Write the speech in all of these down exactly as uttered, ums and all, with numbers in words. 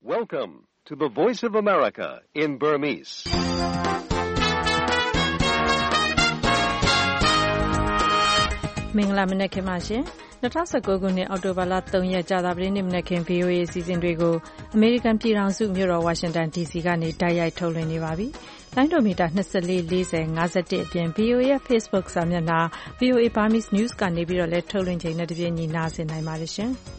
Welcome to the Voice of America in Burmese. ။မင်္ဂလာမနက်ခင်းပါရှင်။၂၀၁၉ခုနှစ်အောက်တိုဘာလ၃ရက်ကြာသပတေးနေ့မနက်ခင်း ဗွီအိုအေ အစီအစဉ်တွေကိုအမေရိကန်ပြည်ထောင်စုမြို့တော်ဝါရှင်တန် ဒီစီကနေတိုက်ရိုက်ထုတ်လွှင့်နေပါပြီ။လိုင်းဒိုမီတာ၂၄ ၄၀ ၅၁အပြင် ဗွီအိုအေရဲ့ Facebook စာမျက်နှာ ဗွီအိုအေ Burmese News ကနေပြီးတော့လည်းထုတ်လွှင့်ချိန်နဲ့တပြေးညီနားဆင်နိုင်ပါတယ်ရှင်။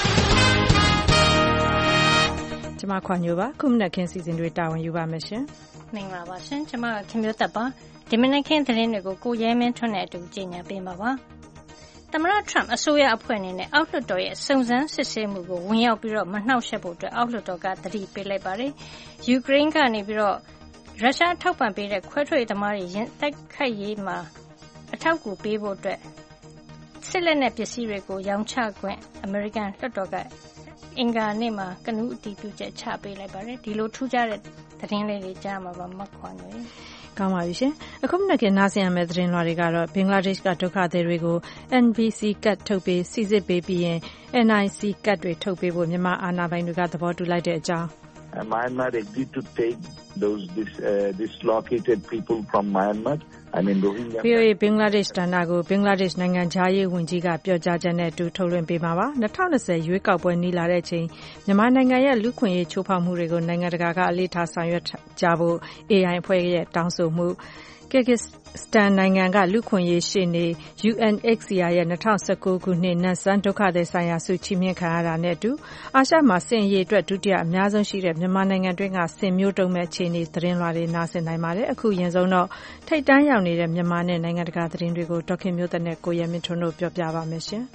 ကျမခွန်ညိုပါခုမနက်ခင်းစီစဉ်တွေတာဝန်ယူပါမယ်ရှင်။မင်္ဂလာပါရှင်။ကျမကခင်မျိုးသက်ပါဒီမနက်ခင်းသတင်းတွေကိုကိုရဲမင်းထွန်းနဲ့အတူကြီးညာပေးမှာပါ။သမ္မတထရမ့်အစိုးရအဖွဲ့အနေနဲ့အောက်လွှတ်တော်ရဲ့စုံစမ်းစစ်ဆေးမှုကိုဝင်ရောက်ပြီးတော့မနှောက်ယှက်ဖို့အတွက်အောက်လွှတ်တော်ကသတိပေးလိုက်ပါတယ်။ယူကရိန်းကနေပြီးတော့ရုရှားထောက်ပံ့ပေးတဲ့ခွဲထွက်ရေးသမားတွေရင်တိုက်ခိုက်ရေးမှာအထောက်အကူပေးဖို့အတွက်စစ်လက်နက်ပစ္စည်းတွေကိုရောင်းချခွင့်အမေရိကန်လွှတ်တော်ကအင်္ဂါနေ့မှာကနဦးအတည်ပြုချက်ချပေးလိုက်ပါတယ်။ဒီလိုထူးခြားတဲ့သတင်းလေးတွေကြားမှာပါမခွန်တွေကောင်းပါပြီရှင်အခုမနက်ကနားဆင်ရမယ့်သတင်းလွှာတွေကတော့ဘင်္ဂလားဒေ့ရှ်ကဒုက္ခသည်တွေကို အန် ဗီ စီ ကတ်ထုတ်ပေးစီစစ်ပေးပြီးရင် အန် အိုင် စီ ကတ်တွေထုတ်ပေးဖို့မြန်မာအာဏာပိုင်တွေကသဘောတူလိုက်တဲ့အကြောင်း Myanmar agreed to take those dis, uh, dislocated people from Myanmar. I mean Rohingya. ဗီအိုအေဘင်္ဂလားဒေ့ရှ်တန်တာကိုဘင်္ဂလားဒေ့ရှ်နိုင်ငံခြားရေးဝန်ကြီးကပြောကြားချက်နဲ့အတူထုတ်လွှင့်ပေးမှာပါ၂၀၂၀ရွေးကောက်ပွဲနီးလာတဲ့အချိန်မြန်မာနိုင်ငံရဲ့လူခွင့်ရေးချိုးဖောက်မှုတွေကိုနိုင်ငံတကာကအလေးထားဆောင်ရွက်ကြဖို့ အေ အိုင် အဖွဲ့ရဲ့တောင်းဆိုမှုKyrgyzstan နိုင်ငံကလူခွင့်ရေးရှေ့နေ ယူ အန် အိတ်စီအာ ရဲ့၂၀၁၉ခုနှစ်နတ်ဆန်းဒုက္ခသည်ဆိုင်ရာဆုချီးမြှင့်ခံရတာနဲ့အတူအာရှမှာစစ်ရေးအတွက်ဒုတိယအများဆုံးရှိတဲ့မြန်မာနိုင်ငံတွင်းကစစ်မျိုးတုံးမဲ့အခြေအနေသတင်းလွှာတွေနားဆင်နိုင်ပါတယ်အခုရင်ဆုံးတော့ထိပ်တန်းရောက်နေတဲ့မြန်မာနဲ့နိုင်ငံတကာသတင်းတွေကိုဒေါက်ခင်မျိုးသက်နဲ့ကိုရဲမင်းထွန်းတို့ပြောပြပါမယ်ရှင်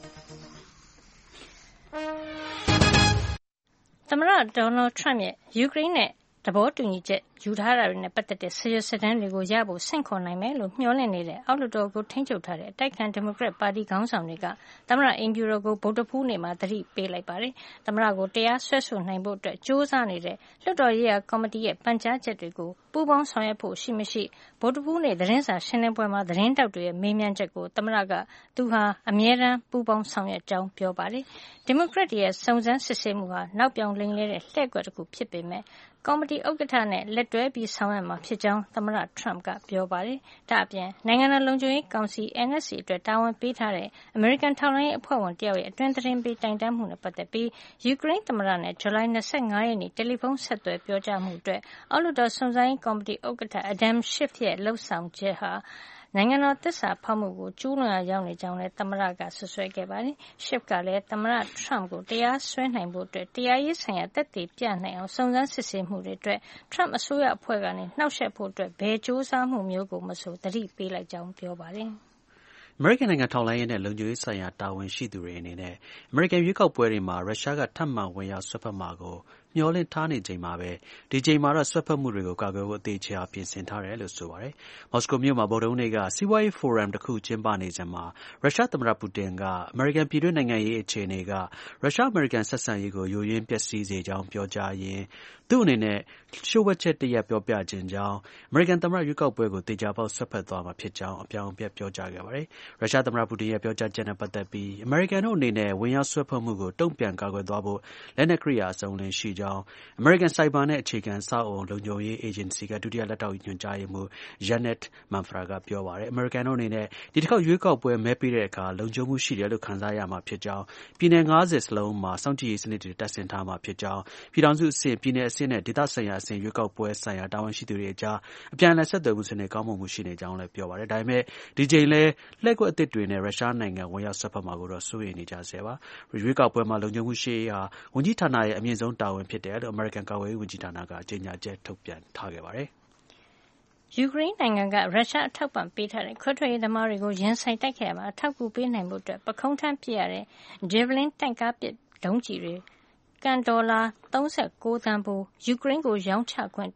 သမ္မတဒေါ်နယ်ထရမ့်ရဲ့ယူကရိန်းနဲ့သဘောတူညီချက်ယူထားတာတွေနဲ့ပတ်သက်တဲ့ဆရာစတန်းတွေကိုရဖို့ဆင့်ခေါ်နိုင်မယ်လို့မျှော်လင့်နေတဲ့အောက်လွှတ်တော်ကိုထိန်းချုပ်ထားတဲ့အတိုက်ခံဒီမိုကရက်ပါတီခေါင်းဆောင်တွေကသမ္မတအင်ဖြူတော်ကိုဗုဒ္ဓဖူးနေ့မှာသတိပေးလိုက်ပါတယ်။သမ္မတကိုတရားစွဲဆိုနိုင်ဖို့အတွက်ကြိုးစားနေတဲ့လွှတ်တော်ရေးရာကော်မတီရဲ့ပန်ကြားချက်တွေကိုပူးပေါင်းဆောင်ရွက်ဖို့ရှိမရှိဗုဒ္ဓဖူးနေ့သတင်းစာရှင်းလင်းပွဲမှာသတင်းတောက်တွေရဲ့မေးမြန်းချက်ကိုသမ္မတကသူဟာအမြဲတမ်းပူးပေါင်းဆောင်ရွက်ကြောင်းပြောပါတယ်။ဒီမိုကရက်တွေရဲ့စုံစမ်းစစ်ဆေးမှုဟာနောက်ပြောင်လိမ်လည်တဲ့လှည့်ကွက်တစ်ခုဖြစ်ပေမဲ့ကော်မတီဥက္ကဋ္ဌနဲ့လက်တွဲပြီးဆောင်ရွက်မှာဖြစ်ကြောင်းသမ္မတထရမ့်ကပြောပါတယ်။ဒါ့အပြင်နိုင်ငံတော်လုံခြုံရေးကောင်စီ အန် အက်စ စီ အတွက်တာဝန်ပေးထားတဲ့အမေရိကန်ထောက်လှမ်းရေးအဖွဲ့ဝင်တယောက်ရဲ့အတွင်းသတင်းပေးတိုင်တန်းမှုနဲ့ပတ်သက်ပြီးယူကရိန်းသမ္မတနဲ့ဇူလိုင်၂၅ရက်နေ့တယ်လီဖုန်းဆက်သွယ်ပြောကြားမှုအတွက်အောက်လွှတ်တော်စုံစမ်းရေးကော်မတီဥက္ကဋ္ဌ Adam Schiff ရဲ့လှုပ်ဆောင်ချက်ဟာနိုင်ငံတော်သစ္စာဖောက်မှုကိုကျူးလွန်ရာရောက်နေကြောင်းလည်းသမ္မတကဆွဆွဲခဲ့ပါတယ်။ Schiff ကလည်းသမ္မတထရမ့်ကိုတရားစွဲနိုင်ဖို့အတွက်တရားရေးဆိုင်ရာသက်သေပြနိုင်အောင်စုံစမ်းစစ်ဆေးမှုတွေအတွက်ထရမ့်အစိုးရအဖွဲ့ကနေနှောက်ယှက်ဖို့အတွက်ဘယ်ကြိုးစားမှုမျိုးကိုမဆိုသတိပေးလိုက်ကြောင်းပြောပါတယ်။အမေရိကန်နိုင်ငံထောက်လှမ်းရေးနဲ့လုံခြုံရေးဆိုင်ရာတာဝန်ရှိသူတွေအနေနဲ့အမေရိကန်ရွေးကောက်ပွဲတွေမှာရုရှားကထပ်မံဝင်ရောက်ဆွတ်ဖက်မှာကိုမျှော်လင့်ထားနေချိန်မှာပဲဒီချိန်မှာတော့ဆွတ်ဖက်မှုတွေကိုကာကွယ်ဖို့အသေးချာပြင်ဆင်ထားတယ်လို့ဆိုပါတယ်။မော်စကိုမြို့မှာဗုဒ္ဓဟူးနေ့ကစီးပွားရေးဖိုရမ်တစ်ခုကျင်းပနေချိန်မှာရုရှားသမ္မတပူတင်ကအမေရိကန်ပြည်တွင်းနိုင်ငံရေးအခြေအနေကရုရှားအမေရိကန်ဆက်ဆံရေးကိုယိုယွင်းပျက်စီးစေကြောင်းပြောကြားရင်းသူ့အနေနဲ့လျှို့ဝှက်ချက်တရက်ပြောပြခြင်းကြောင့်အမေရိကန်သမ္မတရွေးကောက်ပွဲကိုတေချာပေါက်ဆွတ်ဖက်သွားမှာဖြစ်ကြောင်းအပြောင်အပြတ်ပြောကြားခဲ့ပါတယ်။ရုရှားသမ္မတပူတင်ရဲ့ပြောကြားချက်နဲ့ပတ်သက်ပြီးအမေရိကန်တို့အနေနဲ့ဝင်ရောက်ဆွတ်ဖက်မှုကိုတုံ့ပြန်ကာကွယ်သွားဖို့လက်နက်ကိရိယာအစုံလင်ရှိကြောင်းအမေရိကန်စိုက်ဘာနဲ့အခြေခံစောက်အုံလုံခြုံရေးအေဂျင်စီကဒုတိယလက်ထောက်ညွှန်ကြားရေးမှူး Janet Manfra ကပြောပါတယ်။အမေရိကန်တို့အနေနဲ့ဒီတစ်ခေါက်ရွေးကောက်ပွဲမဲပေးတဲ့အခါလုံခြုံမှုရှိတယ်လို့ခံစားရမှာဖြစ်ကြောင်းပြည်နယ်၅၀စလုံးမှာစောင့်ကြည့်ရေးစနစ်တွေတပ်ဆင်ထားမှာဖြစ်ကြောင်းပြည်ထောင်စုအဆင့်ပြည်နယ်အဆင့်နဲ့ဒေသဆိုင်ရာအဆင့်ရွေးကောက်ပွဲဆိုင်ရာတာဝန်ရှိသူတွေအကြားအပြန်အလှန်ဆက်သွယ်မှုစနစ်ကောင်းမွန်မှုရှိနေကြောင်းလည်းပြောပါတယ်။ဒါပေမဲ့ဒီချိန်လဲလှည့်ကွက်အသစ်တွေနဲ့ရုရှားနိုင်ငံဝင်ရောက်ဆွတ်ဖက်မှာကိုတော့စိုးရိမ်နေကြဆဲပါ။ရွေးကောက်ပွဲမှာလုံခြုံမှုရှိရေးဟာဝန်ကြီးဌာနရဲ့အမြင့်ဆုံးတာဝန်ဖြစ်တယ်လို့အမေရိကန်ကာကွယ်ရေးဝန်ကြီးဌာနကကြေညာချက်ထုတ်ပြန်ထားခဲ့ပါတယ်။ယူကရိန်းနိုင်ငံကရုရှားအထောက်ပံ့ပေးထားတဲ့ခွဲထွက်ရေးသမားတွေကိုရင်ဆိုင်တိုက်ခိုက်ရမှာအထောက်အကူပေးနိုင်ဖို့အတွက်ပခုံးထမ်းပစ်ရတဲ့ Javelin တင့်ကားပစ်ဒုံးကျည်တွေကန်ဒေါ်လာ၃၉သန်းဖိုးယူကရိန်းကိုရောင်းချခွင့်အတွက်က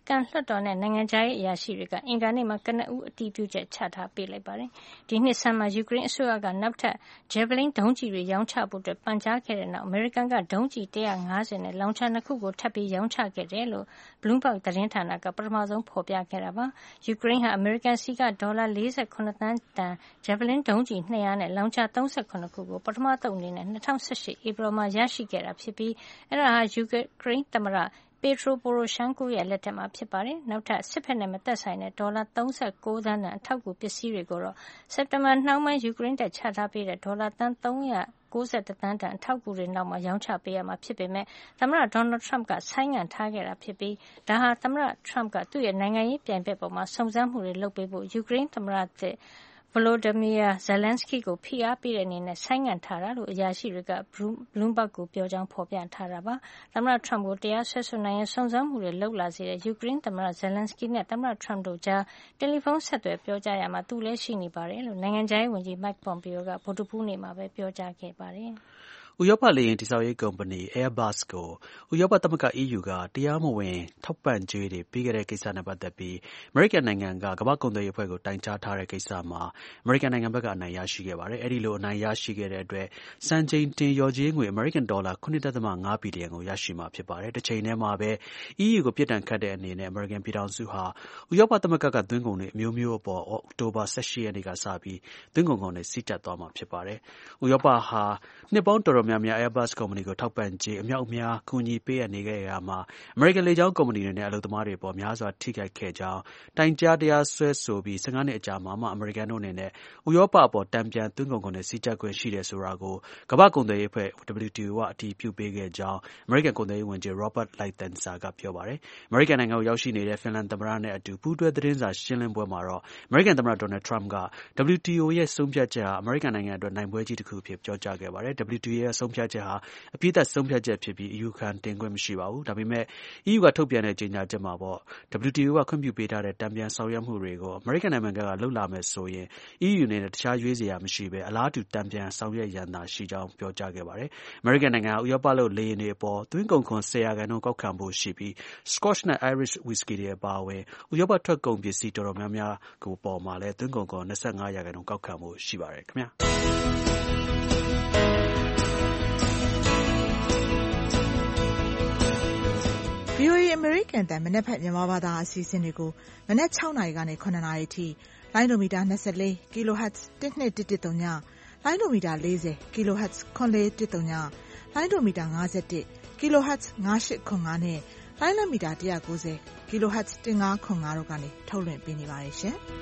ကန်လွှတ်တော်နဲ့နိုင်ငံခြားရေးအရာရှိတွေကအင်္ဂါနေ့မှာကနဦးအတည်ပြုချက်ချထားပေးလိုက်ပါတယ်။ဒီနှစ်ဆန်းမှာယူကရိန်းအစိုးရကနောက်ထပ် Javelin ဒုံးကျည်တွေရောင်းချဖို့အတွက်ပန်ကြားခဲ့တဲ့နောက်အမေရိကန်ကဒုံးကျည်one hundred fiftyနဲ့လောင်ချာနှစ်ခုကိုထပ်ပြီးရောင်းချခဲ့တယ်လို့ Bloomberg သတင်းဌာနကပထမဆုံးဖော်ပြခဲ့တာပါ။ယူကရိန်းဟာအမေရိကန်ဆီကဒေါ်လာforty-sevenသန်းတန် Javelin ဒုံးကျည်two hundredနဲ့လောင်ချာthirty-sevenခုကိုပထမသုတ်အနေနဲ့twenty eighteenဧပြီမှာရရှိခဲ့တာဖြစ်ပြီးအဲဒါဟာယူကရိန်းသမ္မတPetro Poroshenko ရဲ့လက်ထက်မှာဖြစ်ပါတယ်။နောက်ထပ်စစ်ဘက်နဲ့မသက်ဆိုင်တဲ့ဒေါ်လာthirty-nineသန်းတန်အထောက်အကူပစ္စည်းတွေကိုတော့စက်တင်ဘာနှောင်းပိုင်းယူကရိန်းတပ်ချထားပေးတဲ့ဒေါ်လာသန်းthree hundred ninety-oneသန်းတန်အထောက်အကူတွေနောက်မှာရောင်းချပေးရမှာဖြစ်ပေမဲ့သမ္မတ Donald Trump ကဆိုင်းငံ့ထားခဲ့တာဖြစ်ပြီးဒါဟာသမ္မတ Trump ကသူ့ရဲ့နိုင်ငံရေးပြိုင်ဘက်ပေါ်မှာစုံစမ်းမှုတွေလုပ်ပေးဖို့ယူကရိန်းသမ္မတသစ်Volodymyr Zelensky ကိုဖိအားပေးတဲ့အနေနဲ့ဆိုင်းငံ့ထားတာလို့အရာရှိတွေက Bloomberg ကိုပြောကြောင်းဖော်ပြထားတာပါ။သမ္မတ Trump ကိုတရားစွဲဆိုနိုင်ရင်စုံစမ်းမှုတွေလုပ်လာစေတဲ့ယူကရိန်းသမ္မတ Zelensky နဲ့သမ္မတ Trump တို့ကြားတယ်လီဖုန်းဆက်သွယ်ပြောကြားရမှာသူလည်းရှိနေပါတယ်လို့နိုင်ငံခြားရေးဝန်ကြီး Mike Pompeo ကဗုဒ္ဓဟူးနေ့မှာပဲပြောကြားခဲ့ပါတယ်။ဥရောပလေယာဉ်တည်ဆောက်ရေးကုမ္ပဏီ Airbus ကိုဥရောပသမဂ္ဂ E U ကတရားမဝင်ထောက်ပံ့ကြေးတွေပေးခဲ့တဲ့ကိစ္စနဲ့ပတ်သက်ပြီးအမေရိကန်နိုင်ငံကကမ္ဘာ့ကုန်သွယ်ရေးအဖွဲ့ကိုတိုင်ကြားထားတဲ့ကိစ္စမှာအမေရိကန်နိုင်ငံဘက်ကအနိုင်ရရှိခဲ့ပါတယ်။အဲဒီလိုအနိုင်ရရှိခဲ့တဲ့အတွက်စံချိန်တင်လျော်ကြေးငွေအမေရိကန်ဒေါ်လာnine point fiveဘီလီယံကိုရရှိမှာဖြစ်ပါတယ်။တစ်ချိန်တည်းမှာပဲ E U ကိုပြစ်ဒဏ်ခတ်တဲ့အနေနဲ့အမေရိကန်ပြည်ထောင်စုဟာဥရောပသမဂ္ဂကသွင်းကုန်တွေအမျိုးမျိုးအပေါ်အောက်တိုဘာeighteenရက်နေ့ကစပြီးသွင်းကုန်ကုန်တွေစီးတက်သွားမှာဖြစ်ပါတယ်။ဥရောပဟာနှစ်ပေါင်းတော်တော်များများAirbus ကုမ္ပဏီကိုထောက်ပံ့ကြေးအမြောက်အများကူညီပေးအပ်နေခဲ့ရမှာအမေရိကန်လေကြောင်းကုမ္ပဏီတွေနဲ့အလုပ်သမားတွေပေါ်များစွာထိခိုက်ခဲ့ကြောင်းတိုင်ကြားတရားစွဲဆိုပြီးfifteenနှစ်အကြာမှာမှအမေရိကန်တို့အနေနဲ့ဥရောပအပေါ်တန်ပြန်သွင်းကုန်ကုန်နဲ့စီးကျက်ခွင့်ရှိတယ်ဆိုတာကိုကမ္ဘာ့ကုန်သွယ်ရေးအဖွဲ့ W T O ကအတည်ပြုပေးခဲ့ကြောင်းအမေရိကန်ကုန်သွယ်ရေးဝန်ကြီး Robert Lighthizer ကပြောပါတယ်။အမေရိကန်နိုင်ငံကိုရောက်ရှိနေတဲ့ဖင်လန်သမ္မတနဲ့အတူပူးတွဲသတင်းစာရှင်းလင်းပွဲမှာတော့အမေရိကန်သမ္မတ Donald Trump က W T O ရဲ့ဆုံးဖြတ်ချက်ဟာအမေရိကန်နိုင်ငံအတွက်နိုင်ပွဲကြီးတစ်ခုအဖြစ်ပြောကြားခဲ့ပါတယ်။ W T O ရဲ့ဆုံးဖြတ်ချက်ဟာအပြည့်အစုံဆုံးဖြတ်ချက်ဖြစ်ပြီးအယူခံတင်ခွင့်မရှိပါဘူး။ဒါပေမဲ့ E U ကထုတ်ပြန်တဲ့ကြေညာချက်မှာပေါ့ W T O ကခွင့်ပြုပေးထားတဲ့တန်ပြန်ဆောင်ရွက်မှုတွေကိုအမေရိကန်နိုင်ငံကလုပ်လာမယ်ဆိုရင် E U အနေနဲ့တခြားရွေးစရာမရှိဘဲအလားတူတန်ပြန်ဆောင်ရွက်ရန်သာရှိကြောင်းပြောကြားခဲ့ပါတယ်။အမေရိကန်နိုင်ငံဟာဥရောပလုပ်လေယာဉ်တွေအပေါ်သွင်းကုန်ခွန်tenရာခိုင်နှုန်းကောက်ခံဖို့ရှိပြီး Scotch နဲ့ Irish Whiskey တွေအပါအဝင်ဥရောပထွက်ကုန်ပစ္စည်းတော်တော်များများကိုပေါ်မှာလည်းသွင်းကုန်ခွန်twenty-fiveရာခိုင်နှုန်းကောက်ခံဖို့ရှိပါတယ်ခင်ဗျာ။ V O A အမေရိကန်တန်မနက်ဖြန်မြန်မာဘာသာအစီအစဉ်တွေကိုမနက်sixနာရီကနေsevenနာရီအထိလိုင်းဒိုမီတာtwenty-four ကီလိုဟတ်ဇ်twelve one one zeroလိုင်းဒိုမီတာfortyကီလိုဟတ်ဇ်fourteen one zeroလိုင်းဒိုမီတာfifty-oneကီလိုဟတ်ဇ်five eight five fiveနဲ့လိုင်းလမီတာone ninetyကီလိုဟတ်ဇ်fifteen five fiveတို့ကနေထုတ်လွှင့်ပေးနေပါတယ်ရှင်။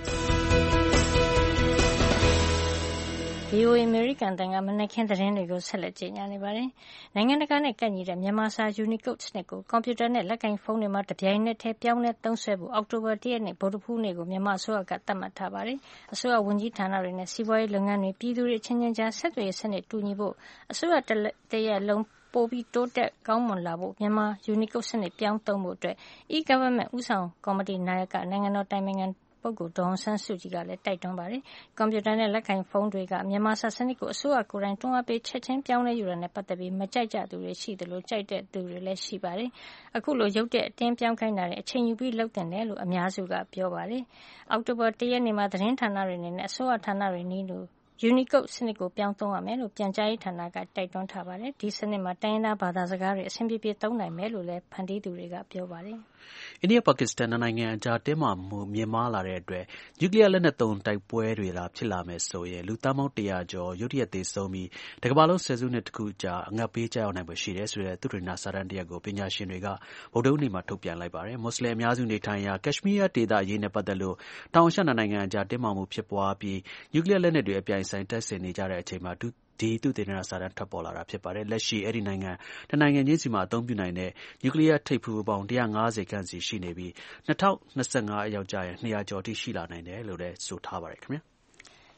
V O A အမေရိကန်တန်ကမနက်ခင်းသတင်းတွေကိုဆက်လက်ကြေညာနေပါတယ်။နိုင်ငံတကာနဲ့ကပ်ညီတဲ့မြန်မာစာ Unicode စနစ်ကိုကွန်ပြူတာနဲ့လက်ကင်ဖုန်းတွေမှာတပြိုင်နက်တည်းပြောင်းလဲသုံးစွဲဖို့အောက်တိုဘာoneရက်နေ့ဗုဒ္ဓဟူးနေ့ကိုမြန်မာအစိုးရကသတ်မှတ်ထားပါတယ်။အစိုးရဝန်ကြီးဌာနတွေနဲ့စီးပွားရေးလုပ်ငန်းတွေပြည်သူတွေအချင်းချင်းကြားဆက်သွယ်ရေးစနစ်တူညီဖို့အစိုးရတရက်လုံးပိုပြီးတိုးတက်ကောင်းမွန်လာဖို့မြန်မာ Unicode စနစ်ပြောင်းသုံးဖို့အတွက် e-government ဦးဆောင်ကော်မတီနာယကနိုင်ငံတော်တိုင်ပင်ခံပုဂ္ဂိုလ်ဒေါ်အောင်ဆန်းစုကြည်ကလည်းတိုက်တွန်းပါတယ်။ကွန်ပြူတာနဲ့လက်ကင်ဖုန်းတွေကမြန်မာစာစနစ်ကိုအစိုးရကိုယ်တိုင်တွန်းအားပေးချက်ချင်းပြောင်းလဲယူတာနဲ့ပတ်သက်ပြီးမကြိုက်ကြသူတွေရှိသလိုကြိုက်တဲ့သူတွေလည်းရှိပါတယ်။အခုလိုရုပ်တဲ့အတင်းပြောင်းခိုင်းတာတဲ့အချိန်ယူပြီးလုပ်တင်တယ်လို့အများစုကပြောပါတယ်။အောက်တိုဘာoneရက်နေ့မှာသတင်းဌာနတွေအနေနဲ့အစိုးရဌာနတွေနည်းတူUnicode စနစ်ကိုပြောင်းသုံးရမယ်လို့ပြန်ကြားရေးဌာနကတိုက်တွန်းထားပါတယ်။ဒီစနစ်မှာတိုင်းရင်းသားဘာသာစကားတွေအဆင်ပြေပြေသုံးနိုင်မယ်လို့လည်းဖန်တီးသူတွေကပြောပါတယ်။အိန္ဒိယပါကစ္စတန်နိုင်ငံအကြားတင်းမာမှုမြင့်မားလာတဲ့အတွက်နျူကလ িয়ার လက်နက်သုံးတိုက်ပွဲတွေလာဖြစ်လာမယ်ဆိုရင်လူသန်းပေါင်းone hundredကျော်ရုတ်တရက်သေဆုံးပြီးတကမ္ဘာလုံးဆယ်စုနှစ်တစ်ခုကြာအငတ်ပေးကြရောက်နိုင်ဖွယ်ရှိတယ်ဆိုတဲ့သုတေသနစာတမ်းတစ်ရပ်ကိုပညာရှင်တွေကဗုဒ္ဓဟူးနေ့မှာထုတ်ပြန်လိုက်ပါတယ်။မွတ်စလင်အများစုနေထိုင်ရာကက်ရှ်မီးယားဒေသအရေးနဲ့ပတ်သက်လို့တောင်အာရှနိုင်ငံအကြားတင်းမာမှုဖြစ်ပွားပြီးနျူကလ িয়ার လက်နက်တွေအပြိုင်ဆိုင်တပ်ဆင်နေကြတဲ့အချိန်မှာဒီသုတေသနစာတမ်းထွက်ပေါ်လာတာဖြစ်ပါတယ်။လက်ရှိအဲဒီနိုင်ငံတနိုင်ငံချင်းစီမှာအသုံးပြုနိုင်တဲ့နျူကလ িয়ার ထိပ်ဖူးပေါင်းone hundred fiftyခန့်စီရှိနေပြီးtwenty twenty-fiveရောက်ကြရင်two hundredကျော်အထိရှိလာနိုင်တယ်လို့လည်းဆိုထားပါတယ်ခင်ဗျာ။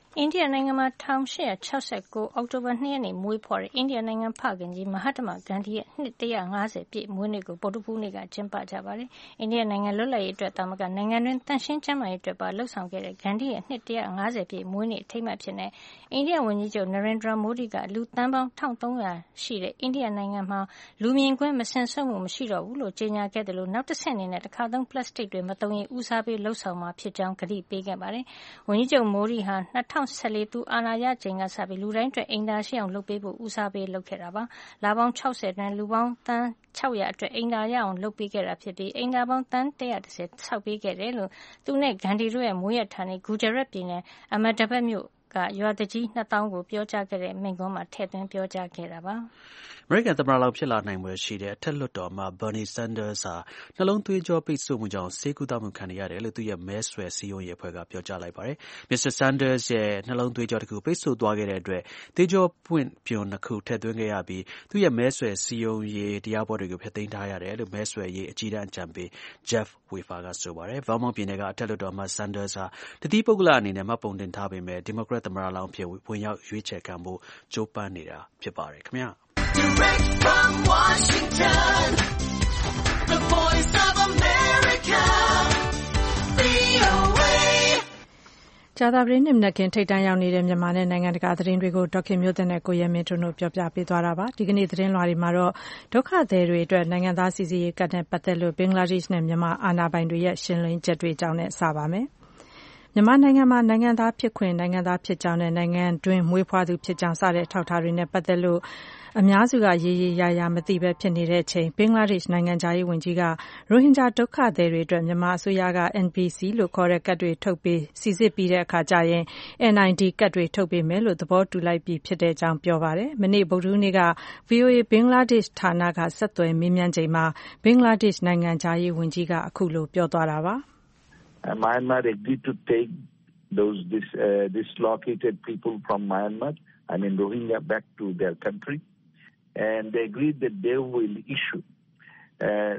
အိန္ဒိယနိုင်ငံမှာ၁၈၆၉အောက်တိုဘာ၂ရက်နေ့မွေးဖွားတဲ့အိန္ဒိယနိုင်ငံဖခင်ကြီးမဟတ္တမဂန္ဒီရဲ့နှစ်၁၅၀ပြည့်မွေးနေ့ကိုဗုဒ္ဓဟူးနေ့ကကျင်းပကြပါတယ်။အိန္ဒိယနိုင်ငံလွတ်လပ်ရေးအတွက်သာမကနိုင်ငံတွင်းသန့်ရှင်းကျန်းမာရေးအတွက်ပါလှုပ်ဆောင်ခဲ့တဲ့ဂန္ဒီရဲ့နှစ်၁၅၀ပြည့်မွေးနေ့အထိမ်းအမှတ်အဖြစ်အိန္ဒိယဝန်ကြီးချုပ်နရိန်ဒရာမိုဒီကလူသန်းပေါင်း၁၃၀၀ရှိတဲ့အိန္ဒိယနိုင်ငံမှာလူမြင်ကွင်းမစင်စုံမှုမရှိတော့ဘူးလို့ကြေညာခဲ့တယ်လို့နောက်တဆင့်အနေနဲ့တခါသုံးပလတ်စတစ်တွေမသုံးရင်ဦးစားပေးလှုပ်ဆောင်မှာဖြစ်ကြောင်းကတိပေးခဲ့ပါတယ်။ဝန်ကြီးချုပ်မိုဒီဟာ၂၀၁၄သူအာဏာရချိန်ကစပြီးလူတိုင်းအတွက်အိမ်သာရှိအောင်လုပ်ပေးဖို့ဦးစားပေးလုပ်ခဲ့တာပါ။လပေါင်း၆၀အတွင်းလူပေါင်းသန်း၆၀၀အတွက်အိမ်သာရအောင်လုပ်ပေးခဲ့တာဖြစ်ပြီးအိမ်သာပေါင်းသန်း၁၁၀ဆောက်ပေးခဲ့တယ်လို့သူနဲ့ဂန္ဒီတို့ရဲ့မွေးရဌာနေဂူဂျာရတ်ပြည်နယ်အဟ်မဒါဘတ်မြို့ကရွာသူကြီးနှစ်သောင်းကိုပြောကြားခဲ့တဲ့မိန့်ခွန်းမှာထည့်သွင်းပြောကြားခဲ့တာပါ။အမေရိကန်သမ္မတလောင်းဖြစ်လာနိုင်ဖွယ်ရှိတဲ့အထက်လွှတ်တော်အမတ် Bernie Sanders ဟာနှလုံးသွေးကြောပိတ်ဆို့မှုကြောင့်ဆေးကုသမှုခံနေရတယ်လို့သူ့ရဲ့မဲဆွယ်စည်းရုံးရေးအဖွဲ့ကပြောကြားလိုက်ပါတယ်။ မစ္စတာ Sanders ရဲ့နှလုံးသွေးကြောတစ်ခုပိတ်ဆို့သွားခဲ့တဲ့အတွက်သွေးကြောပွင့်ပြွန်နှစ်ခုထည့်သွင်းခဲ့ရပြီးသူ့ရဲ့မဲဆွယ်စည်းရုံးရေးတရားပွဲတွေကိုဖျက်သိမ်းထားရတယ်လို့မဲဆွယ်ရေးအကြီးတန်းအကြံပေး Jeff Weaver ကဆိုပါတယ်။ Vermont ပြည်နယ်ကအထက်လွှတ်တော်အမတ် Sanders ဟာတသီးပုဂ္ဂလအနေနဲ့မှတ်ပုံတင်ထားပေမဲ့ဒီမိုကရက်သမ္မတလောင်းအဖြစ်ဝင်ရောက်ရွေးချယ်ခံဖို့ကြိုးပမ်းနေတာဖြစ်ပါတယ်ခင်ဗျာ Direct from Washington, the voice of America, V O A. ကြာသပတေးနေ့မနက်ခင်းထိပ်တန်းရောက်နေတဲ့မြန်မာနဲ့နိုင်ငံတကာသတင်းတွေကိုဒေါက်ခင်မျိုးသန့်နဲ့ကိုရဲမင်းထွန်းတို့ပြောပြပေးသွားတာပါ။ဒီကနေ့သတင်းလွှာတွေမှာတော့ဒုက္ခသည်တွေအတွက်နိုင်ငံသားစီစစ်ရေးကတ်နဲ့ပတ်သက်လို့ဘင်္ဂလားဒေ့ရှ်နဲ့မြန်မာအာဏာပိုင်တွေရဲ့ရှင်းလင်းချက်တွေအကြောင်းနဲ့စပါမယ်။မြန်မာနိုင်ငံမှာနိုင်ငံသားဖြစ်ခွင့်နိုင်ငံသားဖြစ်ကြောင်းနဲ့နိုင်ငံတွင်းမွေးဖွားသူဖြစ်ကြောင်းစတဲ့အထောက်အထားတွေနဲ့ပတ်သက်လို့အများစုကရေရေရာရာမသိပဲဖြစ်နေတဲ့အချိန်ဘင်္ဂလားဒေ့ရှ်နိုင်ငံခြားရေးဝန်ကြီးကရိုဟင်ဂျာဒုက္ခသည်တွေအတွက်မြန်မာအစိုးရက N V C လို့ခေါ်တဲ့ကတ်တွေထုတ်ပေးစီစစ်ပြီးတဲ့အခါကျရင် N I D ကတ်တွေထုတ်ပေးမယ်လို့သဘောတူလိုက်ပြီဖြစ်တဲ့အကြောင်းပြောပါတယ်။မနေ့ဗုဒ္ဓဟူးနေ့က V O A ဘင်္ဂလားဒေ့ရှ်ဌာနကဆက်သွယ်မေးမြန်းချိန်မှာဘင်္ဂလားဒေ့ရှ်နိုင်ငံခြားရေးဝန်ကြီးကအခုလိုပြောသွားတာပါ။ Myanmar agreed to take those dis, uh, dislocated people from Myanmar, I mean Rohingya, back to their country. And they agreed that they will issue uh,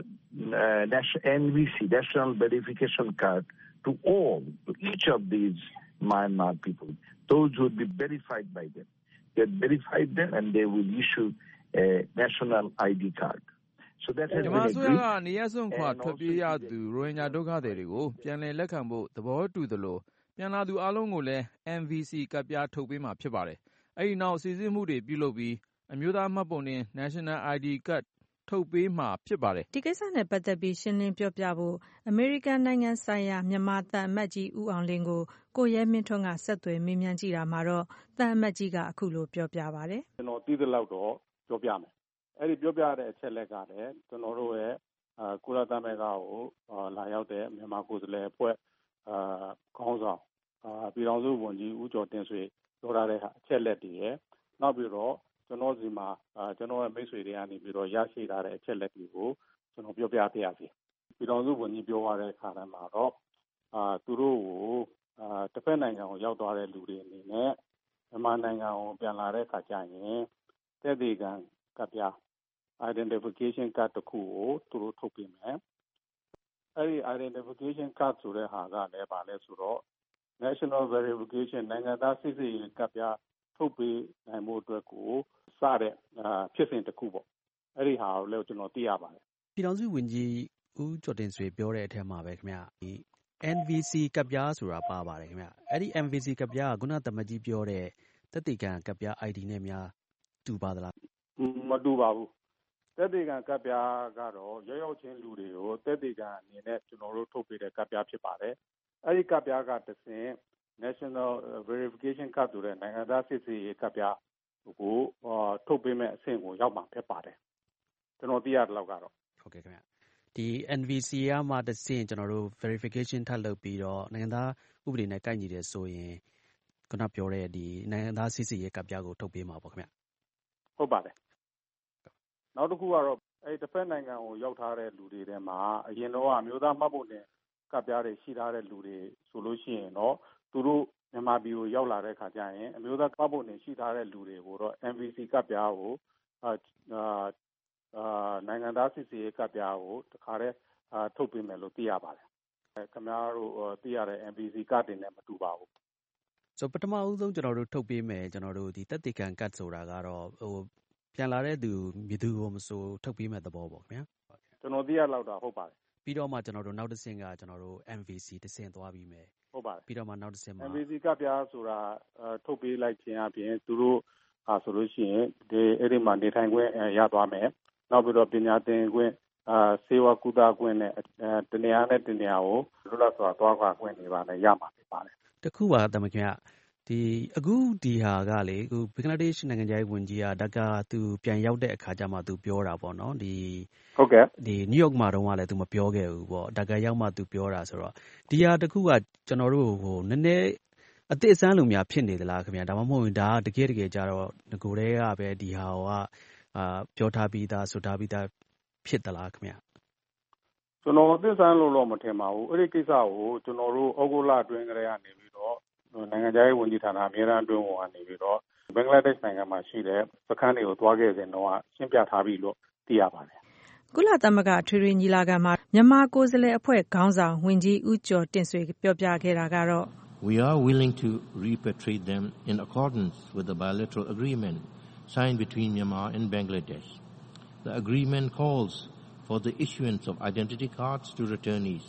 uh, N V C, National Verification Card, to all, to each of these Myanmar people. Those would be verified by them. They verified them and they will issue a national I D card. So that has been agreed. မြန်မာနေရစွန်ခွာထွက်ပြေးရသူရိုဟင်ဂျာဒုက္ခသည်တွေကိုပြန်လည်လက်ခံဖို့သဘောတူသလိုပြန်လာသူအလုံးကိုလည်း N V C ကတ်ပြားထုတ်ပေးမှာဖြစ်ပါတယ်။အဲဒီနောက်စီစစ်မှုတွေပြုလုပ်ပြီးအမျိုးသားမှတ်ပုံတင် National I D card ထုတ်ပေးမှာဖြစ်ပါတယ်။ဒီကိစ္စနဲ့ပတ်သက်ပြီးရှင်းလင်းပြောပြဖို့အမေရိကန်နိုင်ငံဆိုင်ရာမြန်မာသံအမတ်ကြီးဦးအောင်လင်းကိုကိုရဲမင်းထွန်းကဆက်သွယ်မေးမြန်းကြည့်တာမှာတော့သံအမတ်ကြီးကအခုလိုပြောပြပါတယ်။ကျွန်တော်သိသလောက်တော့ပြောပြမယ်။အဲဒီပြောပြတဲ့အချက်လက်ကလည်းကျွန်တော်တို့ရဲ့ကုလသမဂ္ဂကိုလာရောက်တဲ့မြန်မာကိုယ်စားလှယ်အဖွဲ့အာခေါင်းဆောင်အာပြည်တော်စုဝန်ကြီးဦးကျော်တင်ဆွေပြောထားတဲ့အချက်လက်တွေရဲ့နောက်ပြီးတော့ကျွန်တော်စီမှာအာကျွန်တော်ရဲ့မိတ်ဆွေတွေကနေပြီးတော့ရရှိထားတဲ့အချက်လက်တွေကိုကျွန်တော်ပြောပြပြရစီပြည်တော်စုဝန်ကြီးပြောရတဲ့အခါတိုင်းမှာတော့အာသူတို့ကိုအာတစ်ဖက်နိုင်ငံကိုရောက်သွားတဲ့လူတွေအနေနဲ့မြန်မာနိုင်ငံကိုပြန်လာတဲ့အခါကျရင်သက်သေခံကတ်ပြား identification card တစ်ခုကိုသူတို့ထုတ်ပေးမယ်အဲဒီ identification card ဆိုတဲ့ဟာကလည်းဗာလဲဆိုတော့ National Verification နိုင်ငံသားစစ်စစ်ရေးကတ်ပြားထုတ်ပေးနိုင်မှုအတွက်ကိုစတဲ့ဖြစ်စဉ်တစ်ခုပေါ့အဲ့ဒီဟာကိုလည်းကျွန်တော်သိရပါတယ်ပြည်တော်စုဝန်ကြီးဦးကျော်တင်ဆွေပြောတဲ့အထက်မှာပဲခင်ဗျဒီ N V C ကတ်ပြားဆိုတာပါပါတယ်ခင်ဗျအဲ့ဒီ N V C ကတ်ပြားကခုနသမ္မကြီးပြောတဲ့သက်သေခံကတ်ပြား I D နဲ့များတူပါသလားမတူပါဘူးသက်သေခံကတ်ပြားကတော့ရောက်ရောက်ချင်းလူတွေကိုသက်သေခံအနေနဲ့ကျွန်တော်တို့ထုတ်ပေးတဲ့ကတ်ပြားဖြစ်ပါတယ်အဲ့ဒီကတ်ပြားကတစ်ဆင့် National Verification Card ဆိုတဲ့နိုင်ငံသားစစ်ဆေးရေးကတ်ပြားကိုထုတ်ပေးမဲ့အဆင့်ကိုရောက်မှာဖြစ်ပါတယ်ကျွန်တော်သိရတဲ့လောက်ကတော့ဟုတ်ကဲ့ခင်ဗျဒီ N V C ကမှတစ်ဆင့်ကျွန်တော်တို့ verification ထပ်လုပ်ပြီးတော့နိုင်ငံသားဥပဒေနဲ့ကိုက်ညီတယ်ဆိုရင်ခုနပြောတဲ့ဒီနိုင်ငံသားစစ်ဆေးရေးကတ်ပြားကိုထုတ်ပေးမှာပေါ့ခင်ဗျဟုတ်ပါတယ်နောက်တစ်ခုကတော့အဲတစ်ဖက်နိုင်ငံကိုရောက်ထားတဲ့လူတွေထဲမှာအရင်တော့အမျိုးသားမှတ်ပုံတင်ကတ်ပြားတွေရှိထားတဲ့လူတွေဆိုလို့ရှိရင်တော့သူတို့မြန်မာပြည်ကိုရောက်လာတဲ့ခါကျရင်အမျိုးသားမှတ်ပုံတင်ရှိထားတဲ့လူတွေကိုတော့ N V C ကတ်ပြားကိုအာအာနိုင်ငံသားစစ်ဆေးရေးကတ်ပြားကိုတခါတည်းအာထုတ်ပေးမယ်လို့သိရပါတယ်အဲခင်ဗျားတို့သိရတဲ့ N V C ကတ်တွေနဲ့မတူပါဘူးဆိုပထမဦးဆုံးကျွန်တော်တို့ထုတ်ပေးမယ်ကျွန်တော်တို့ဒီတက်တေကန်ကတ်ဆိုတာကတော့ဟိုပြန်လာတဲ့သူမြသူကိုမဆိုထုတ်ပေးမဲ့သဘောပေါ့ခင်ဗျာကျွန်တော်သိရလောက်တာဟုတ်ပါတယ်ပြီးတော့မှကျွန်တော်တို့နောက်တစ်ဆင့်ကကျွန်တော်တို့ M V C တစ်ဆင့်သွားပြီးမယ်ဟုတ်ပါတယ်ပြီးတော့မှနောက်တစ်ဆင့်မှာ M V C ကပြားဆိုတာထုတ်ပေးလိုက်ခြင်းအပြင်သူတို့ဟာဆိုလို့ရှိရင်ဒီအဲ့ဒီမှာနေထိုင်ခွင့်ရသွားမယ်နောက်ပြီးတော့ပညာသင်ခွင့်အာစေဝကုသခွင့်နဲ့တနေရာနဲ့တနေရာကိုလွတ်လပ်စွာသွားခွာခွင့်နေပါနဲ့ရမှာဖြစ်ပါတယ်တခုပါတမခင်ဗျဒီအခုဒီဟာကလေအခုဘင်္ဂလားဒေ့ရှ်နိုင်ငံသားဝန်ကြီးကဒါကသူပြန်ရောက်တဲ့အခါကျမှသူပြောတာပေါ့နော်ဒီဟုတ်ကဲ့ဒီနယူးယောက်မှာတော့လည်းသူမပြောခဲ့ဘူးပေါ့ဒါကရောက်မှသူပြောတာဆိုတော့ဒီဟာတခုကကျွန်တော်တို့ဟိုနည်းနည်းအသစ်အဆန်းလိုများဖြစ်နေသလားခင်ဗျာဒါမှမဟုတ်ရင်ဒါကတကယ်တကယ်ကြတော့ငကိုတည်းကပဲဒီဟာကအာပြောထားပြီးသားဆိုထားပြီးသားဖြစ်သလားခင်ဗျာကျွန်တော်အသစ်ဆန်းလို့တော့မထင်ပါဘူးအဲ့ဒီကိစ္စကိုကျွန်တော်တို့ဩဂုတ်လအတွင်းကလေးကနေပြီးတော့နိုင်ငံခြားရေးဝန်ကြီးဌာနအမြဲတမ်းအတွင်းဝန်ကနေပြီးတော့ဘင်္ဂလားဒေ့ရှ်နိုင်ငံမှာရှိတဲ့စခန်းတွေကိုတွားခဲ့စဉ်တော့ရှင်းပြထားပြီလို့သိရပါတယ်ကုလသမဂ္ဂထွေထွေညီလာခံမှာမြန်မာကိုယ်စားလှယ်အဖွဲ့ခေါင်းဆောင်ဝန်ကြီးဦးကျော်တင့်ဆွေပြောပြခဲ့တာကတော့ We are willing to repatriate them in accordance with the bilateral agreement signed between Myanmar and Bangladesh. The agreement calls for the issuance of identity cards to returnees.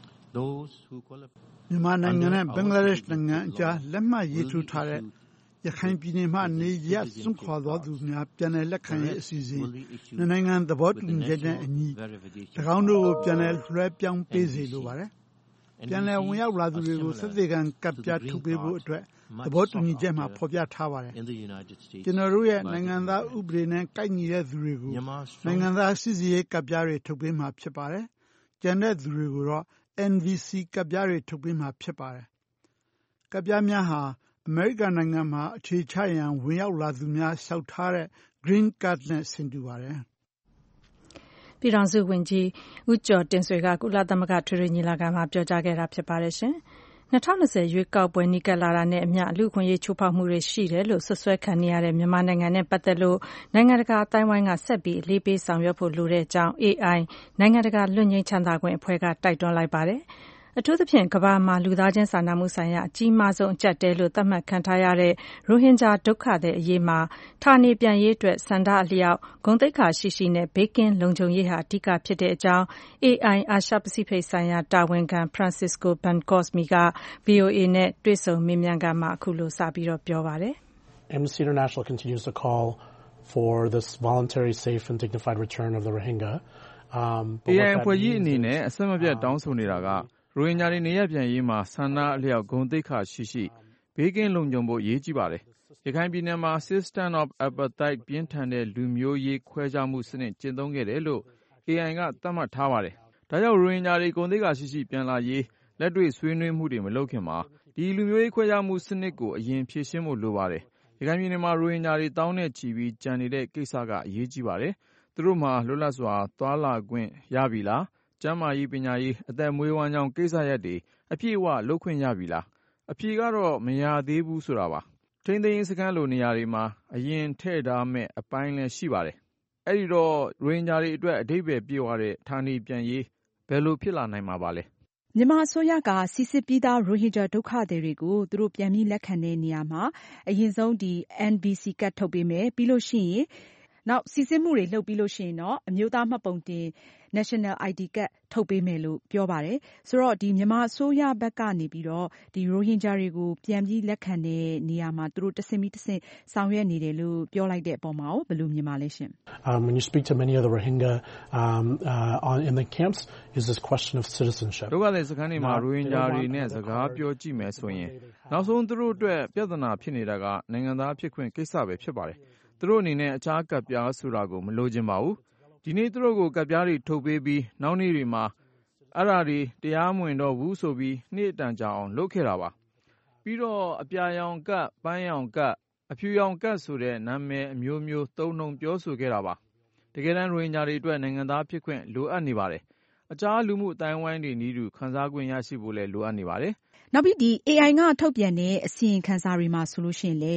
Those who qualify မြန်မာနိုင်ငံနဲ့ဘင်္ဂလားဒေ့ရှ်နိုင်ငံအကြားလက်မှတ်ရေးထိုးထားတဲ့ရခိုင်ပြည်နယ်မှနေရပ်စွန့်ခွာသွားသူများပြန်လည်လက်ခံရေးအစီအစဉ်နိုင်ငံသဘောတူညီချက်နဲ့အညီ၎င်းတို့ကိုပြန်လည်လွှဲပြောင်းပေးစေလိုပါတယ်။ပြန်လည်ဝင်ရောက်လာသူတွေကိုသက်သေခံကပ်ပြားထုတ်ပေးဖို့အတွက်သဘောတူညီချက်မှာဖော်ပြထားပါတယ်။ကျွန်တော်တို့ရဲ့နိုင်ငံသားဥပဒေနဲ့ကိုက်ညီတဲ့သူတွေကိုနိုင်ငံသားစစ်ဆေးရေးကပ်ပြားတွေထုတ်ပေးမှာဖြစ်ပါတယ်။ကျန်တဲ့သူတွေကိုတော့N V C ကပ်ပြားတွေထုတ်ပေးမှာဖြစ်ပါတယ်။ကပ်ပြားများဟာအမေရိကန်နိုင်ငံမှာအခြေချရန်ဝင်ရောက်လာသူများလျှောက်ထားတဲ့ Green Card နဲ့ဆင်တူပါတယ်။ပြည်ထောင်စုဝန်ကြီးဦးကျော်တင့်ဆွေကကုလသမဂ္ဂထွေထွေညီလာခံမှာပြောကြားခဲ့တာဖြစ်ပါတယ်ရှင်။၂၀၂၀ရွေးကောက်ပွဲနီးကပ်လာတာနဲ့အမျှလူ့အခွင့်အရေးချိုးဖောက်မှုတွေရှိတယ်လို့ဆွဆွဲခံနေရတဲ့မြန်မာနိုင်ငံနဲ့ပတ်သက်လို့နိုင်ငံတကာအသိုင်းအဝိုင်းကဆက်ပြီးအလေးပေးဆောင်ရွက်ဖို့လိုတဲ့အကြောင်း A I နိုင်ငံတကာလွတ်ငြိမ်းချမ်းသာခွင့်အဖွဲ့ကတိုက်တွန်းလိုက်ပါတယ်။အထူးသဖြင့်ကမ္ဘာမှာလူသားချင်းစာနာမှုဆိုင်ရာအကြီးမားဆုံးအကျပ်အတည်းလို့သတ်မှတ်ခံထားရတဲ့ရိုဟင်ဂျာဒုက္ခသည်အရေးမှာဌာနေပြန်ရေးအတွက်ဆန္ဒအလျောက်ဂုဏ်သိက္ခာရှိရှိနဲ့ဘေးကင်းလုံခြုံရေးဟာအဓိကဖြစ်တဲ့အကြောင်း A I အာရှပစိဖိတ်ဆိုင်ရာတာဝန်ခံ Francisco Bencosme က V O A နဲ့တွေ့ဆုံမေးမြန်းခန်းမှာအခုလိုစပြီးတော့ပြောပါတယ်။ Amnesty International continues to call for this voluntary, safe and dignified return of the Rohingya. Um, A I ဖွဲ့ကြီးအနေနဲ့အဆက်မပြတ်တောင်းဆိုနေတာကရိုဟင်ဂျာတွေနေရပြန်ရေးမှာဆန္ဒအလျောက်ဂုဏ်သိက္ခာရှိရှိဘေးကင်းလုံခြုံဖို့ရေးကြည့်ပါတယ်။ရခိုင်ပြည်နယ်မှာ System of Apartheid ပြင်းထန်တဲ့လူမျိုးရေးခွဲခြားမှုစနစ်ကျင့်သုံးခဲ့တယ်လို့ A I ကသတ်မှတ်ထားပါတယ်။ဒါကြောင့်ရိုဟင်ဂျာတွေဂုဏ်သိက္ခာရှိရှိပြန်လာရေးလက်တွေ့ဆွေးနွေးမှုတွေမလုပ်ခင်မှာဒီလူမျိုးရေးခွဲခြားမှုစနစ်ကိုအရင်ဖြေရှင်းဖို့လိုပါတယ်။ရခိုင်ပြည်နယ်မှာရိုဟင်ဂျာတွေတောင်းနဲ့ချီပြီးကြံနေတဲ့ကိစ္စကအရေးကြီးပါတယ်။သူတို့မှာလွတ်လပ်စွာသွားလာခွင့်ရပြီလားကျန်းမာရေးပညာရေးအသက်မွေးဝမ်းကြောင်းကိစ္စရပ်တွေအပြည့်အဝလုပ်ခွင့်ရပြီလားအဖြေကတော့မရသေးဘူးဆိုတာပါထိန်းသိမ်းရေးစခန်းလိုနေရာတွေမှာအရင်ထည့်ထားမဲ့အပိုင်းလည်းရှိပါတယ်အဲ့ဒီတော့ရိုဟင်ဂျာတွေအတွက်အဓိပ္ပာယ်ပြည့်ဝတဲ့ဌာနေပြန်ရေးဘယ်လိုဖြစ်လာနိုင်မှာပါလဲမြန်မာအစိုးရကစီစစ်ပြီးသားရိုဟင်ဂျာဒုက္ခသည်တွေကိုသူတို့ပြန်ပြီးလက်ခံတဲ့နေရာမှာအရင်ဆုံးဒီ N V C ကတ်ထုတ်ပေးမယ်ပြီးလို့ရှိရင်နောက်စီစစ်မှုတွေလုပ်ပြီးလို့ရှိရင်တော့အမျိုးသားမှတ်ပုံတင် National I D ကတ်ထုတ်ပေးမယ်လို့ပြောပါတယ်ဆိုတော့ဒီမြန်မာအစိုးရဘက်ကနေပြီးတော့ဒီရိုဟင်ဂျာတွေကိုပြန်ပြီးလက်ခံတဲ့နေရာမှာသူတို့တဆင့်ပြီးတဆင့်ဆောင်ရွက်နေတယ်လို့ပြောလိုက်တဲ့အပေါ်မှာဘယ်လိုမြင်ပါလဲရှင် Um when you speak to many of the Rohingya um uh on in the camps is this question of citizenship ဒုက္ခသည်စခန်းတွေမှာရိုဟင်ဂျာတွေနဲ့စကားပြောကြည့်မယ်ဆိုရင်နောက်ဆုံးသူတို့အတွက်ပြဿနာဖြစ်နေတာကနိုင်ငံသားဖြစ်ခွင့်ကိစ္စပဲဖြစ်ပါတယ်သူတို့အနေနဲ့အခြားကပ်ပြားဆိုတာကိုမလိုချင်ပါဘူးဒီနေ့သူတို့ကိုကပ်ပြားတွေထုတ်ပေးပြီးနောက်နေ့တွေမှာအဲ့ဓာတွေတရားမဝင်တော့ဘူးဆိုပြီးနေ့တန်ကြအောင်လုပ်ခဲ့တာပါပြီးတော့အပြာရောင်ကပ်ပန်းရောင်ကပ်အဖြူရောင်ကပ်ဆိုတဲ့နာမည်အမျိုးမျိုးသုံးနှုံပြောဆိုခဲ့တာပါတကယ်တမ်းရိုဟင်ဂျာတွေအတွက်နိုင်ငံသားဖြစ်ခွင့်လိုအပ်နေပါတယ်အခြားလူမှုအတိုင်းဝိုင်းတွေနည်းတူခံစား권ရရှိဖို့လည်းလိုအပ်နေပါတယ်နောက်ပြီးဒီ A I ကထုတ်ပြန်တဲ့အစီရင်ခံစာတွေမှာဆိုလို့ရှိရင်လေ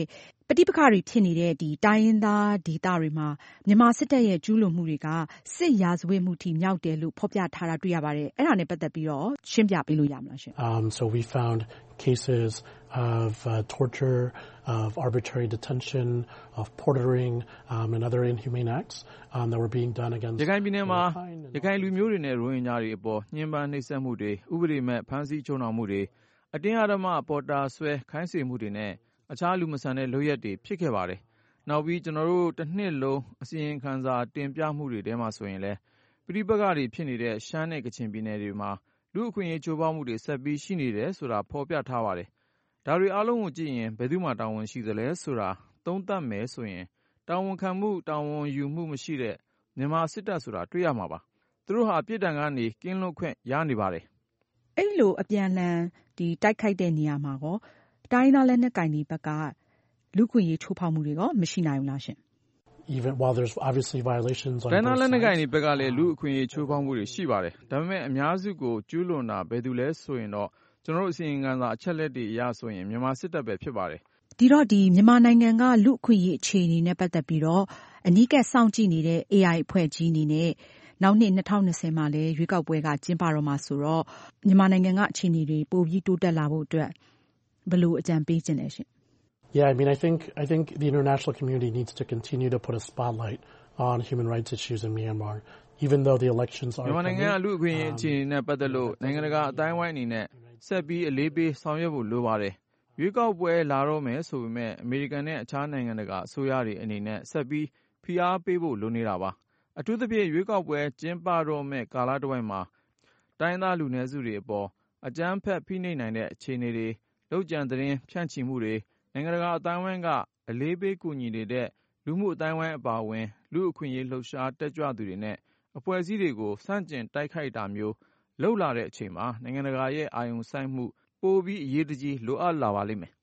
ပဋိပက္ခတွေဖြစ်နေတဲ့ဒီတိုင်းရင်းသားဒေသတွေမှာမြန်မာစစ်တပ်ရဲ့ကျူးလွန်မှုတွေကစစ်ရာဇဝတ်မှုထိမြောက်တယ်လို့ဖော်ပြထားတာတွေ့ရပါတယ်။အဲ့ဒါနဲ့ပတ်သက်ပြီးတော့ရှင်းပြပေးလို့ရမလားရှင် Um so we found cases of uh, torture, of arbitrary detention, of portering um, and other inhumane acts um, that were being done against ရခိုင်ပြည်နယ်မှာရခိုင်လူမျိုးတွေနဲ့ရိုဟင်ဂျာတွေအပေါ်ညှဉ်းပန်းနှိပ်စက်မှုတွေဥပဒေမဲ့ဖမ်းဆီးချုံနှောင်မှုတွေအတင်းအဓမ္မပေါ်တာဆွဲခိုင်းစေမှုတွေနဲ့အခြားလူမဆန်တဲ့လုပ်ရက်တွေဖြစ်ခဲ့ပါတယ်။နောက်ပြီးကျွန်တော်တို့တစ်နှစ်လုံးအစီရင်ခံစာတင်ပြမှုတွေထဲမှာဆိုရင်လည်းပြိပက္ခတွေဖြစ်နေတဲ့ရှမ်းနဲ့ကချင်ပြည်နယ်တွေမှာလူအခွင့်အရေးချိုးဖောက်မှုတွေဆက်ပြီးရှိနေတယ်ဆိုတာဖော်ပြထားပါတယ်။ဒါတွေအားလုံးကိုကြည့်ရင်ဘယ်သူမှတာဝန်ရှိသလဲဆိုတာသုံးသပ်မယ်ဆိုရင်တာဝန်ခံမှုတာဝန်ယူမှုမရှိတဲ့မြန်မာစစ်တပ်ဆိုတာတွေ့ရမှာပါ။သူတို့ဟာပြည်တံကနေကင်းလွတ်ခွင့်ရနေပါတယ်။အဲ့လိုအပြန်လန်ဒီတိုက်ခိုက်တဲ့နေရာမှာကောတိုင်းသားလက်နက်ကင်တွေဘက်ကလူခွင့်ရေးချိုးဖောက်မှုတွေကောမရှိနိုင်ဘူးလားရှင် Even while there's obviously violations on တိုင်းသားလက်နက်ကင်တွေဘက်ကလည်းလူအခွင့်အရေးချိုးဖောက်မှုတွေရှိပါတယ်ဒါပေမဲ့အများစုကိုကျူးလွန်တာဘယ်သူလဲဆိုရင်တော့ကျွန်တော်တို့အစီရင်ခံစာအချက်လက်တွေအရဆိုရင်မြန်မာစစ်တပ်ပဲဖြစ်ပါတယ်ဒီတော့ဒီမြန်မာနိုင်ငံကလူအခွင့်အရေးအခြေအနေနဲ့ပတ်သက်ပြီးတော့အနီးကပ်စောင့်ကြည့်နေတဲ့ A I အဖွဲ့ကြီးအနေနဲ့နောက်နှစ်၂၀၂၀မှာလည်းရွေးကောက်ပွဲကကျင်းပတော့မှာဆိုတော့မြန်မာနိုင်ငံကအခြေအနေတွေပိုပြီးတိုးတက်လာဖို့အတွက်ဘယ်လိုအကြံပေးချင်လဲရှင် Yeah, I mean, I think I think the international community needs to continue to put a spotlight on human rights issues in Myanmar, even though the elections are. မြန်မာနိုင်ငံကလူ့အခွင့်အရေးအခြေအနေနဲ့ပတ်သက်လို့နိုင်ငံတကာအတိုင်းအဝိုင်းအနေနဲ့ဆက်ပြီးအလေးပေးဆောင်ရွက်ဖို့လိုပါတယ်။ရွေးကောက်ပွဲလာတော့မယ်ဆိုပေမဲ့အမေရိကန်နဲ့အခြားနိုင်ငံတကာအစိုးရတွေအနေနဲ့ဆက်ပြီးဖိအားပေးဖို့လိုနေတာပါ။အထူးသဖြင့်ရွေးကောက်ပွဲကျင်းပတော့မဲ့ကာလတစ်ဝိုက်မှာတိုင်းသားလူနည်းစုတွေအပေါ်အကြမ်းဖက်ဖိနှိပ်နိုင်တဲ့အခြေအနေတွေလောက်ကျန်သတင်းဖြန့်ချီမှုတွေနိုင်ငံတကာအတိုင်းအဝိုင်းကအလေးပေးကူညီနေတဲ့လူမှုအတိုင်းအဝိုင်းအပါအဝင်လူအခွင့်အရေးလှုပ်ရှားတက်ကြွသူတွေနဲ့အဖွဲ့အစည်းတွေကိုစန့်ကျင်တိုက်ခိုက်တာမျိုးလှုပ်လာတဲ့အချိန်မှာနိုင်ငံတကာရဲ့အာရုံစိုက်မှုပိုပြီးအရေးတကြီးလိုအပ်လာပါလိမ့်မယ်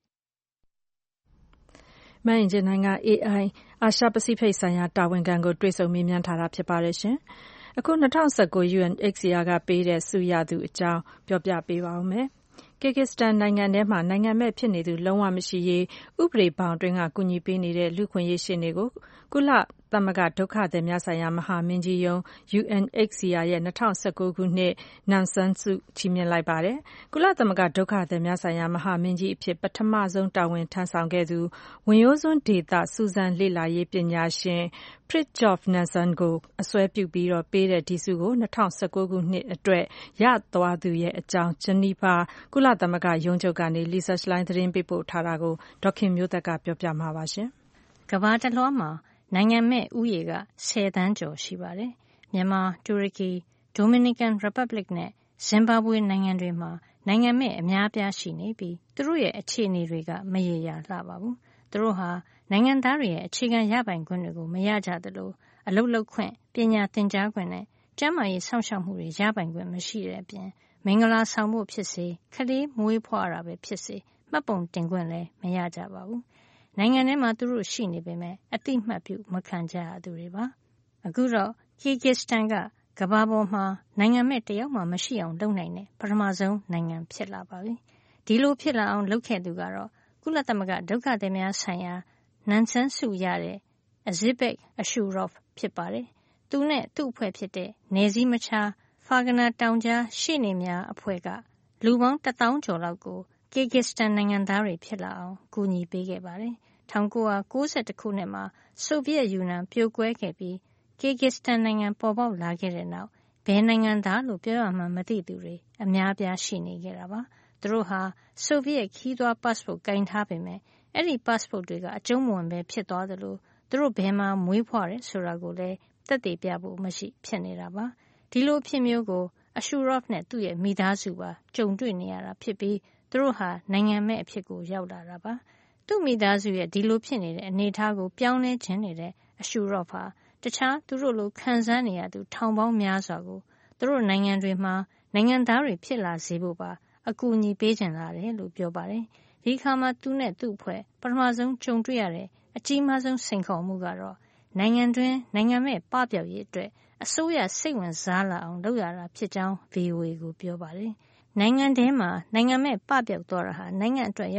။မအင်ဂျင်နိုင်က A I အာရှပစိဖိတ်ဆိုင်ရာတာဝန်ခံကိုတွေ့ဆုံမေးမြန်းထားတာဖြစ်ပါတယ်ရှင်။အခု၂၀၁၉ U N H C R ကပေးတဲ့ဆုရသူအကြောင်းပြောပြပေးပါဦးမယ်။ Kyrgyzstan နိုင်ငံထဲမှာနိုင်ငံမဲ့ဖြစ်နေသူလုံးဝမရှိရေးဥပဒေဘောင်အတွင်းကကူညီပေးနေတဲ့လူခွင့်ရေးရှင်းတွေကိုကုလသမဂ္ဂဒုက္ခသည်များဆိုင်ရာမဟာမင်းကြီးရုံး U N H C R ရဲ့၂၀၁၉ခုနှစ်နန်ဆန်းဆုချီးမြှင့်လိုက်ပါတယ်။ကုလသမဂ္ဂဒုက္ခသည်များဆိုင်ရာမဟာမင်းကြီးအဖြစ်ပထမဆုံးတာဝန်ထမ်းဆောင်ခဲ့သူဝင်ရိုးစွန်းဒေသစူးစမ်းလေ့လာရေးပညာရှင် Fridtjof Nansen ကိုအစွဲပြုပြီးတော့ပေးတဲ့ဒီဆုကို၂၀၁၉ခုနှစ်အတွက်ရသွားသူရဲ့အကြောင်းဂျနီဗာကုလသမဂ္ဂရုံးချုပ်ကနေ Lisa Schlein သတင်းပေးပို့ထားတာကိုဒေါခင်မျိုးသက်ကပြောပြမှာပါရှင်။ကမ္ဘာတလွှားမှာနိုင်ငံမဲ့ဦးရေကဆယ်သန်းကျော်ရှိပါတယ်။မြန်မာ၊တူရကီ၊ဒိုမီနီကန်ရီပတ်ဘလစ်နဲ့ဇင်ဘာဘွေနိုင်ငံတွေမှာနိုင်ငံမဲ့အများအပြားရှိနေပြီးသူတို့ရဲ့အခြေအနေတွေကမရေရာလှပါဘူး။သူတို့ဟာနိုင်ငံသားတွေရဲ့အခြေခံရပိုင်ခွင့်တွေကိုမရကြသလိုအလုပ်လုပ်ခွင့်၊ပညာသင်ကြားခွင့်နဲ့ကျန်းမာရေးစောင့်ရှောက်မှုတွေရပိုင်ခွင့်မရှိတဲ့အပြင်မင်္ဂလာဆောင်ဖို့ဖြစ်စေကလေးမွေးဖွားရတာပဲဖြစ်စေမှတ်ပုံတင်ခွင့်လည်းမရကြပါဘူး။နိုင်ငံထဲမှာသူတို့ရှိနေပေမဲ့အတိမတ်ပြုမခံကြရသူတွေပါ။အခုတော့ Kyrgyzstan ကကမ္ဘာပေါ်မှာနိုင်ငံမဲ့တယောက်မှမရှိအောင်လုပ်နိုင်တဲ့ပထမဆုံးနိုင်ငံဖြစ်လာပါပြီ။ဒီလိုဖြစ်လာအောင်လုပ်ခဲ့သူကတော့ကုလသမဂ္ဂဒုက္ခသည်များဆိုင်ရာနန်ဆန်းဆုရတဲ့ Azizbek Ashurov ဖြစ်ပါတယ်။သူနဲ့သူ့အဖွဲ့ဖြစ်တဲ့နယ်စည်းမခြားဖာဂနာတောင်ကြားရှေ့နေများအဖွဲ့ကလူပေါင်းတစ်သောင်းကျော်လောက်ကို Kyrgyzstan နိုင်ငံသားတွေဖြစ်လာအောင်ကူညီပေးခဲ့ပါတယ်။၁၉၉၁ခုနှစ်မှာဆိုဗီယက်ယူနီယံပြိုကွဲခဲ့ပြီး Kyrgyzstan နိုင်ငံပေါ်ပေါက်လာခဲ့တဲ့နောက်ဘယ်နိုင်ငံသားလို့ပြောရမှန်းမသိသူတွေအများအပြားရှိနေခဲ့တာပါ။သူတို့ဟာဆိုဗီယက်ခီးသွွား passport ကိုင်ထားပေမဲ့အဲ့ဒီ passport တွေကအကျုံးမဝင်ပဲဖြစ်သွားသလိုသူတို့ဘယ်မှာမွေးဖွားတယ်ဆိုတာကိုလည်းသက်သေပြဖို့မရှိဖြစ်နေတာပါ။ဒီလိုဖြစ်မျိုးကို Ashurov နဲ့သူ့ရဲ့မိသားစုပါကြုံတွေ့နေရတာဖြစ်ပြီးသူတို့ဟာနိုင်ငံမဲ့အဖြစ်ကိုရောက်လာတာပါ။သူ့မိသားစုရဲ့ဒီလိုဖြစ်နေတဲ့အနေအထားကိုပြောင်းလဲခြင်းနေတဲ့ Ashurov ဟာတခြားသူတို့လိုခံစားနေရသူထောင်ပေါင်းများစွာကိုသူတို့နိုင်ငံတွေမှာနိုင်ငံသားတွေဖြစ်လာစေဖို့ပါအကူအညီပေးချင်လာတယ်လို့ပြောပါတယ်။ဒီအခါမှာသူနဲ့သူ့အဖွဲ့ပထမဆုံးကြုံတွေ့ရတဲ့အကြီးမားဆုံးစိန်ခေါ်မှုကတော့နိုင်ငံတွင်းနိုင်ငံမဲ့ပပျောက်ရေးအတွက်အစိုးရစိတ်ဝင်စားလာအောင်လုပ်ရတာဖြစ်ကြောင်း V O A ကိုပြောပါတယ်။နိုင်ငံထဲမှာနိုင်ငံမဲ့ပပျောက်သွားတာဟာနိုင်ငံအတွက်ရော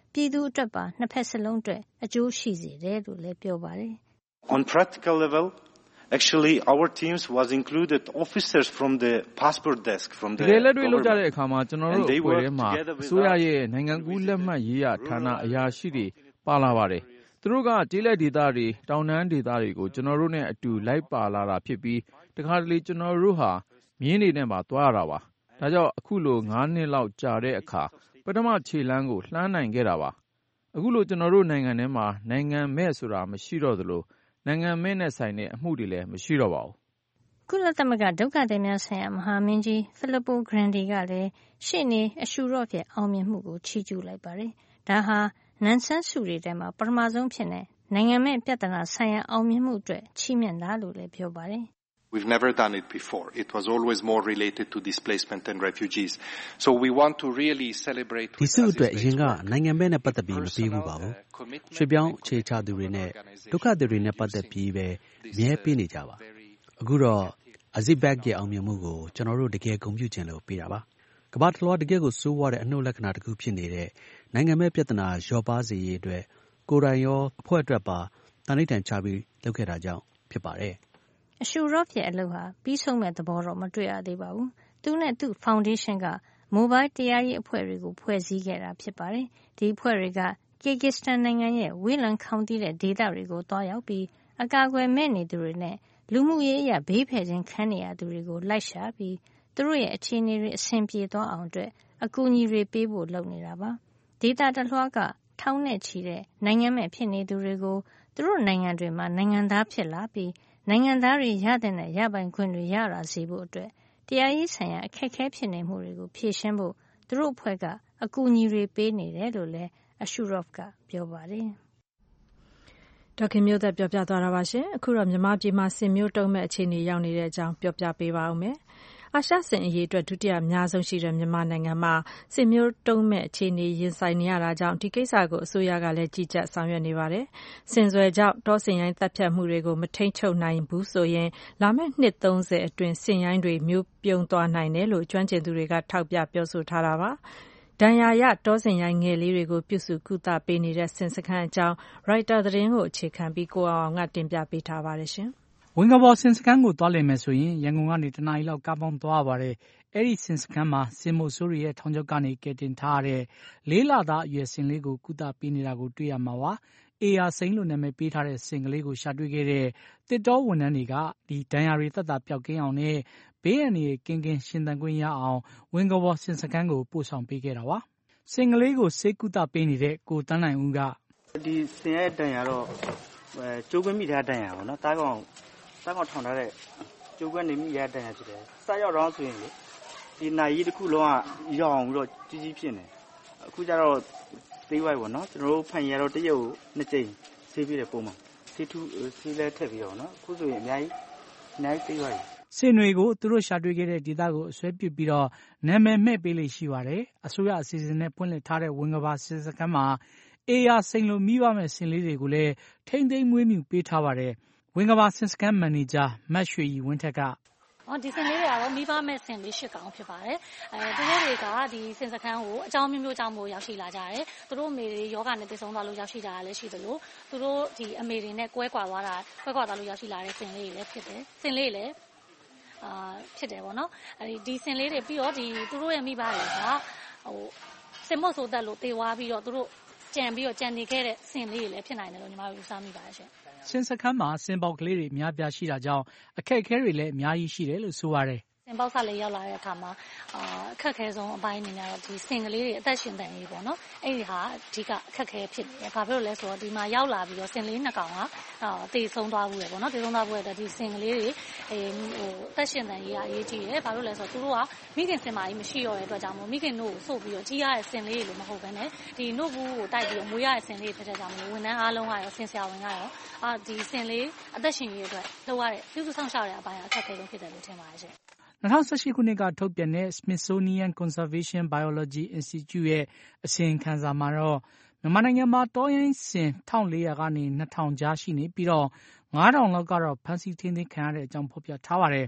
ပြည်သူအတွက်ပါနှစ်ဖက်စလုံးအတွက်အကျိုးရှိစေတယ်လို့လည်းပြောပါတယ်။ On practical level, actually our teams was included officers from the passport desk from the တကယ်လက်တွေ့လုပ်ကြတဲ့အခါမှာကျွန်တော်တို့အဖွဲ့ထဲမှာအစိုးရရဲ့နိုင်ငံကူးလက်မှတ်ရေးရဌာနအရာရှိတွေပါလာပါတယ်။သူတို့ကကျေးလက်ဒေသတွေတောင်တန်းဒေသတွေကိုကျွန်တော်တို့နဲ့အတူလိုက်ပါလာတာဖြစ်ပြီးတခါတလေကျွန်တော်တို့ဟာမြင်းတွေနဲ့ပါသွားရတာပါ။ဒါကြောင့်အခုလို၅နှစ်လောက်ကြာတဲ့အခါပထမခြေလှမ်းကိုလှမ်းနိုင်ခဲ့တာပါ။အခုလိုကျွန်တော်တို့နိုင်ငံထဲမှာနိုင်ငံမဲ့ဆိုတာမရှိတော့သလိုနိုင်ငံမဲ့နဲ့ဆိုင်တဲ့အမှုတွေလည်းမရှိတော့ပါဘူး။ကုလသမဂ္ဂဒုက္ခသည်များဆိုင်ရာမဟာမင်းကြီးဖိလစ်ပိုဂရန်ဒီကလည်းရှေ့နေအရှူရော့ရဲ့အောင်မြင်မှုကိုချီးကျူးလိုက်ပါတယ်။ဒါဟာနန်ဆန်းစုတွေထဲမှာပထမဆုံးဖြစ်နေနိုင်ငံမဲ့ပြဿနာဆိုင်ရာအောင်မြင်မှုအတွက်ချီးမြှင့်တာလို့လည်းပြောပါတယ်။ We've never done it before. It was always more related to displacement and refugees. So we want to really celebrate. ဒီစုအတွက်အရင်ကနိုင်ငံမဲ့နဲ့ပတ်သက်ပြီးမပြီးဘူးပါဘူး။ရွှေပြောင်းအခြေချသူတွေနဲ့ဒုက္ခသည်တွေနဲ့ပတ်သက်ပြီးပဲအမြဲပေးနေကြပါ။အခုတော့အဇိဘက်ရဲ့အောင်မြင်မှုကိုကျွန်တော်တို့တကယ်ဂုဏ်ပြုခြင်းလို့ပေးတာပါ။ကမ္ဘာတစ်လွှားတကယ်ကိုစိုးဝါတဲ့အနှုတ်လက္ခဏာတစ်ခုဖြစ်နေတဲ့နိုင်ငံမဲ့ပြဿနာလျော့ပါးစေရေးအတွက်ကိုယ်တိုင်ရောအဖွဲ့အတွက်ပါတန်ဋိဌာန်ချပြီးလုပ်ခဲ့တာကြောင့်ဖြစ်ပါတယ်။အရှူရော့ရဲ့အလုပ်ဟာပြီးဆုံးမဲ့သဘောတော့မတွေ့ရသေးပါဘူး။သူနဲ့သူ့ဖောင်ဒေးရှင်းကမိုဘိုင်းတရားရေးအဖွဲ့တွေကိုဖွဲ့စည်းခဲ့တာဖြစ်ပါတယ်။ဒီအဖွဲ့တွေကကေဂစ်စတန်နိုင်ငံရဲ့ဝေးလံခေါင်သီးတဲ့ဒေသတွေကိုတွားရောက်ပြီးအကာအကွယ်မဲ့နေသူတွေနဲ့လူမှုရေးအရာဘေးဖယ်ခြင်းခံနေရသူတွေကိုလိုက်ရှာပြီးသူတို့ရဲ့အခြေအနေတွေအဆင်ပြေသွားအောင်အတွက်အကူအညီတွေပေးဖို့လုပ်နေတာပါ။ဒေသတစ်လွှားကထောင်နဲ့ချီတဲ့နိုင်ငံမဲ့ဖြစ်နေသူတွေကိုသူတို့နိုင်ငံတွေမှာနိုင်ငံသားဖြစ်လာပြီးနိုင်ငံသားတွေရတဲ့နဲ့ရပိုင်ခွင့်တွေရတာစီဖို့အတွက်တရားရေးဆိုင်ရာအခက်အခဲဖြစ်နေမှုတွေကိုဖြေရှင်းဖို့သူတို့အဖွဲ့ကအကူအညီတွေပေးနေတယ်လို့လည်းအရှူရော့ကပြောပါတယ်။ဒေါက်ခင်မျိုးသက်ပြောပြသွားတာပါရှင်။အခုတော့မြန်မာပြည်မှာဆင်မျိုးတုံးမဲ့အခြေအနေရောက်နေတဲ့အကြောင်းပြောပြပေးပါဦးမယ်။အာရှဆင်အရေးအတွက်ဒုတိယအများဆုံးရှိတဲ့မြန်မာနိုင်ငံမှာဆင်မျိုးတုံးမဲ့အခြေအနေရင်ဆိုင်နေရတာကြောင့်ဒီကိစ္စကိုအစိုးရကလည်းကြီးကြပ်ဆောင်ရွက်နေပါတယ်။ဆင်စွယ်ကြောင့်တောဆင်ရိုင်းတပ်ဖြတ်မှုတွေကိုမထိန်းချုပ်နိုင်ဘူးဆိုရင်လာမယ့်နှစ်သုံးဆယ်အတွင်းဆင်ရိုင်းတွေမျိုးပြုံးသွားနိုင်တယ်လို့ကျွမ်းကျင်သူတွေကထောက်ပြပြောဆိုထားတာပါ။ဒဏ်ရာရတောဆင်ရိုင်းငယ်လေးတွေကိုပြုစုကုသပေးနေတဲ့ဆင်စခန်းအကြောင်းရိုက်တာသတင်းကိုအခြေခံပြီးကိုအောင်အောင်ကတင်ပြပေးထားပါတယ်ရှင်။ဝင်းကဘော်ဆင်စခန်းကိုသွားလည်မယ်ဆိုရင်ရန်ကုန်ကနေတနားရီလောက်ကားပေါင်းသွားရပါတယ်။အဲ့ဒီဆင်စခန်းမှာဆင်မိုဆိုးရီရဲ့ထောင်ချောက်ကနေကယ်တင်ထားရတဲ့လေးလသားအရွယ်ဆင်လေးကိုကုသပေးနေတာကိုတွေ့ရမှာပါ။ အေးအာစိန်လို့နာမည်ပေးထားတဲ့ဆင်ကလေးကိုရှာတွေ့ခဲ့တဲ့တစ်တောဝန်ထမ်းတွေကဒီဒဏ်ရာတွေသက်သာပျောက်ကင်းအောင်နဲ့ဘေးအန္တရာယ်ကင်းကင်းရှင်သန်ခွင့်ရအောင်ဝင်းကဘော်ဆင်စခန်းကိုပို့ဆောင်ပေးခဲ့တာပါ။ဆင်ကလေးကိုဆေးကုသပေးနေတဲ့ကိုတန်းနိုင်ဦးကဒီဆင်ရဲ့ဒဏ်ရာတော့ကျိုးကွင်းမိထားဒဏ်ရာပေါ့နော်တားကောင်တားကောင်ထောင်ထားတဲ့ကျိုးကွင်းနေမိရတဲ့ဒဏ်ရာဖြစ်တယ်။စရောက်တော့ဆိုရင်လေဒီနိုင်ကြီးတစ်ခုလုံးကရောက်အောင်ပြီးတော့ကြီးကြီးဖြစ်နေ။အခုကျတော့သေးဝိုက်ပေါ့နော်ကျွန်တော်တို့ဖန်ရတော့တရုတ်နှစ်ကြိမ်ဆေးပြတဲ့ပုံမှာဆေးထူးဆေးလဲထည့်ပြီးတော့နော်အခုဆိုရင်အများကြီးအများကြီးသေးဝိုက်ဆင်တွေကိုသူတို့ရှာတွေ့ခဲ့တဲ့ဒေသကိုအဆွဲပြုပြီးတော့နာမည်မဲ့ပေးလိမ့်ရှိပါတယ်။အစိုးရအစီအစဉ်နဲ့ဖွင့်လှစ်ထားတဲ့ဝင်ကဘာစစ်စခန်းမှာအေးရစိန်လိုမိဘမဲ့ဆင်လေးတွေကိုလည်းထိမ့်သိမ်းမွေးမြူပေးထားပါတယ်။ဝင်ကဘာစစ်စခန်းမန်နေဂျာမတ်ရွှေရီဝင်းထက်ကအော်ဒီဆင်လေးတွေကတော့မိဘမဲ့ဆင်လေးရှစ်ကောင်ဖြစ်ပါတယ်။အဲသူတို့တွေကဒီဆင်စခန်းကိုအကြောင်းမျိုးမျိုးကြောင့်မို့ရောက်ရှိလာကြတယ်။သူတို့အမေတွေယောဂနဲ့တည်ဆုံသွားလို့ရောက်ရှိကြတာလည်းရှိသလိုသူတို့ဒီအမေတွေနဲ့ကွဲကွာသွားတာကွဲကွာသွားလို့ရောက်ရှိလာတဲ့ဆင်လေးတွေလည်းဖြစ်တယ်။ဆင်လေးလည်းအာဖြစ်တယ်ပေါ့နော်။အဲဒီဒီဆင်လေးတွေပြီးတော့ဒီသူတို့ရဲ့မိဘတွေကဟိုဆင်မော့ဆိုသက်လို့တေဝါပြီးတော့သူတို့ကြံပြီးတော့ကြံနေခဲ့တဲ့ဆင်လေးတွေလည်းဖြစ်နိုင်တယ်လို့ညီမတို့ယူဆမိပါတယ်ရှင်။ဆင်စခန်းမှာဆင်ပေါက်ကလေးတွေအများပြားရှိတာကြောင့်အခက်အခဲတွေလည်းအများကြီးရှိတယ်လို့ဆိုရတယ်။ဆင်ပေါက်ဆက်လေးရောက်လာတဲ့အခါမှာအာအခက်အခဲဆုံးအပိုင်းအနေနဲ့တော့ဒီဆင်ကလေးတွေအသက်ရှင်တန်ရေးပေါ့နော်။အဲ့ဒီဟာအဓိကအခက်အခဲဖြစ်တယ်။ဘာဖြစ်လို့လဲဆိုတော့ဒီမှာရောက်လာပြီးတော့ဆင်လေးနှစ်ကောင်ကအာတေဆုံးသွားဘူးရပေါ့နော်။တေဆုံးသွားဘူးရတဲ့ဒီဆင်ကလေးတွေအဲဟိုအသက်ရှင်တန်ရေးကအရေးကြီးတယ်။ဘာလို့လဲဆိုတော့သူတို့ကမိခင်ဆင်မကြီးမရှိတော့တဲ့အတွက်ကြောင့်မို့မိခင်တို့ကိုစို့ပြီးတော့ကြီးရတဲ့ဆင်လေးတွေလို့မဟုတ်ဘဲနဲ့ဒီနို့ဘူးကိုတိုက်ပြီးတော့မွေးရတဲ့ဆင်လေးတွေဖြစ်တဲ့ကြောင့်မို့ဝန်ထမ်းအားလုံးကရောဆင်ဆရာဝန်ကရောအာဒီဆင်လေးအသက်ရှင်ရေးအတွက်လုပ်ရတဲ့ပြုစုဆောင်ရှောက်ရတဲ့အပိုင်းအခက်အခဲဆုံးဖြစ်တယ်လို့ထင်ပါတယ်ရှင်။၂၀၁၈ခုနှစ်ကထုတ်ပြန်တဲ့ Smithsonian Conservation Biology Institute ရဲ့အစီရင်ခံစာမှာတော့မြန်မာနိုင်ငံမှာတောရိုင်းဆင်တစ်ထောင်လေးရာကနေနှစ်ထောင်ကြားရှိနေပြီးတော့ငါးထောင်လောက်ကတော့ဖမ်းဆီးထိန်းသိမ်းခံရတဲ့အကြောင်းဖော်ပြထားပါတယ်။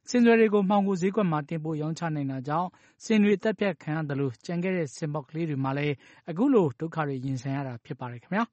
စင်တွေတွေကိုမှောင်ခိုဈေးကွက်မှာတင်ပို့ရောင်းချနိုင်တာကြောင့်စင်တွေတက်ပြတ်ခံရတယ်လို့ကြံခဲ့တဲ့စင်ပေါက်ကလေးတွေမှာလည်းအခုလိုဒုက္ခတွေရင်ဆိုင်ရတာဖြစ်ပါတယ်ခင်ဗျာ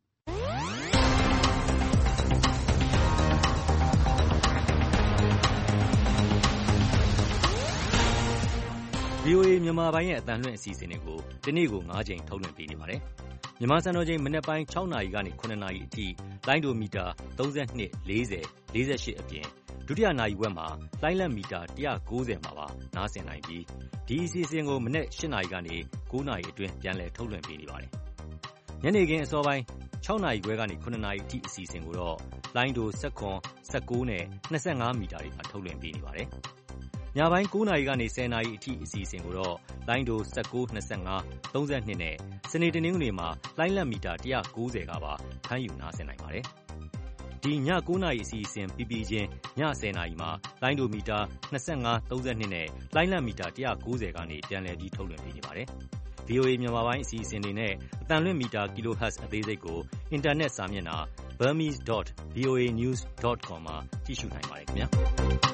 ဗွီအိုအေ မြန်မာပိုင်းရဲ့အသံလွှင့်အစီအစဉ်တွေကိုဒီနေ့ကို၅ကြိမ်ထုတ်လွှင့်ပေးနေပါတယ်။မြန်မာစံတော်ချိန်မနက်ပိုင်း၆နာရီကနေ၇နာရီအထိလိုင်းဒိုမီတာ၃၂ ၄၀ ၄၈အပြင်ဒုတိယနာရီဝက်မှာလိုင်းလံမီတာ၁၉၀မှာပါနားဆင်နိုင်ပြီးဒီအစီအစဉ်ကိုမနက်၈နာရီကနေ၉နာရီအတွင်းပြန်လည်ထုတ်လွှင့်ပေးနေပါတယ်။ညနေခင်းအစောပိုင်း၆နာရီခွဲကနေ၇နာရီအထိအစီအစဉ်ကိုတော့လိုင်းဒို၁၇ ၁၉နဲ့၂၅မီတာတွေမှာထုတ်လွှင့်ပေးနေပါတယ်။ညပိုင်း၉နာရီကနေ၁၀နာရီအထိအစီအစဉ်ကိုတော့လိုင်းဒို၁၉ ၂၅ ၃၂နဲ့စနေတနင်္ဂနွေမှာလိုင်းလံမီတာ၁၉၀ကပါဖမ်းယူနားဆင်နိုင်ပါတယ်။ဒီည၉နာရီအစီအစဉ်ပြီးပြီးချင်းည၁၀နာရီမှာလိုင်းဒိုမီတာ၂၅ ၃၂နဲ့လိုင်းလံမီတာ၁၉၀ကနေပြန်လည်ပြီးထုတ်လွှင့်ပေးနေပါတယ်။ ဗွီအိုအေ မြန်မာပိုင်းအစီအစဉ်တွေနဲ့အသံလွှင့်မီတာ kilohertz အသေးစိတ်ကိုအင်တာနက်စာမျက်နှာ burmese dot v o a news dot com မှာကြည့်ရှုနိုင်ပါတယ်ခင်ဗျာ။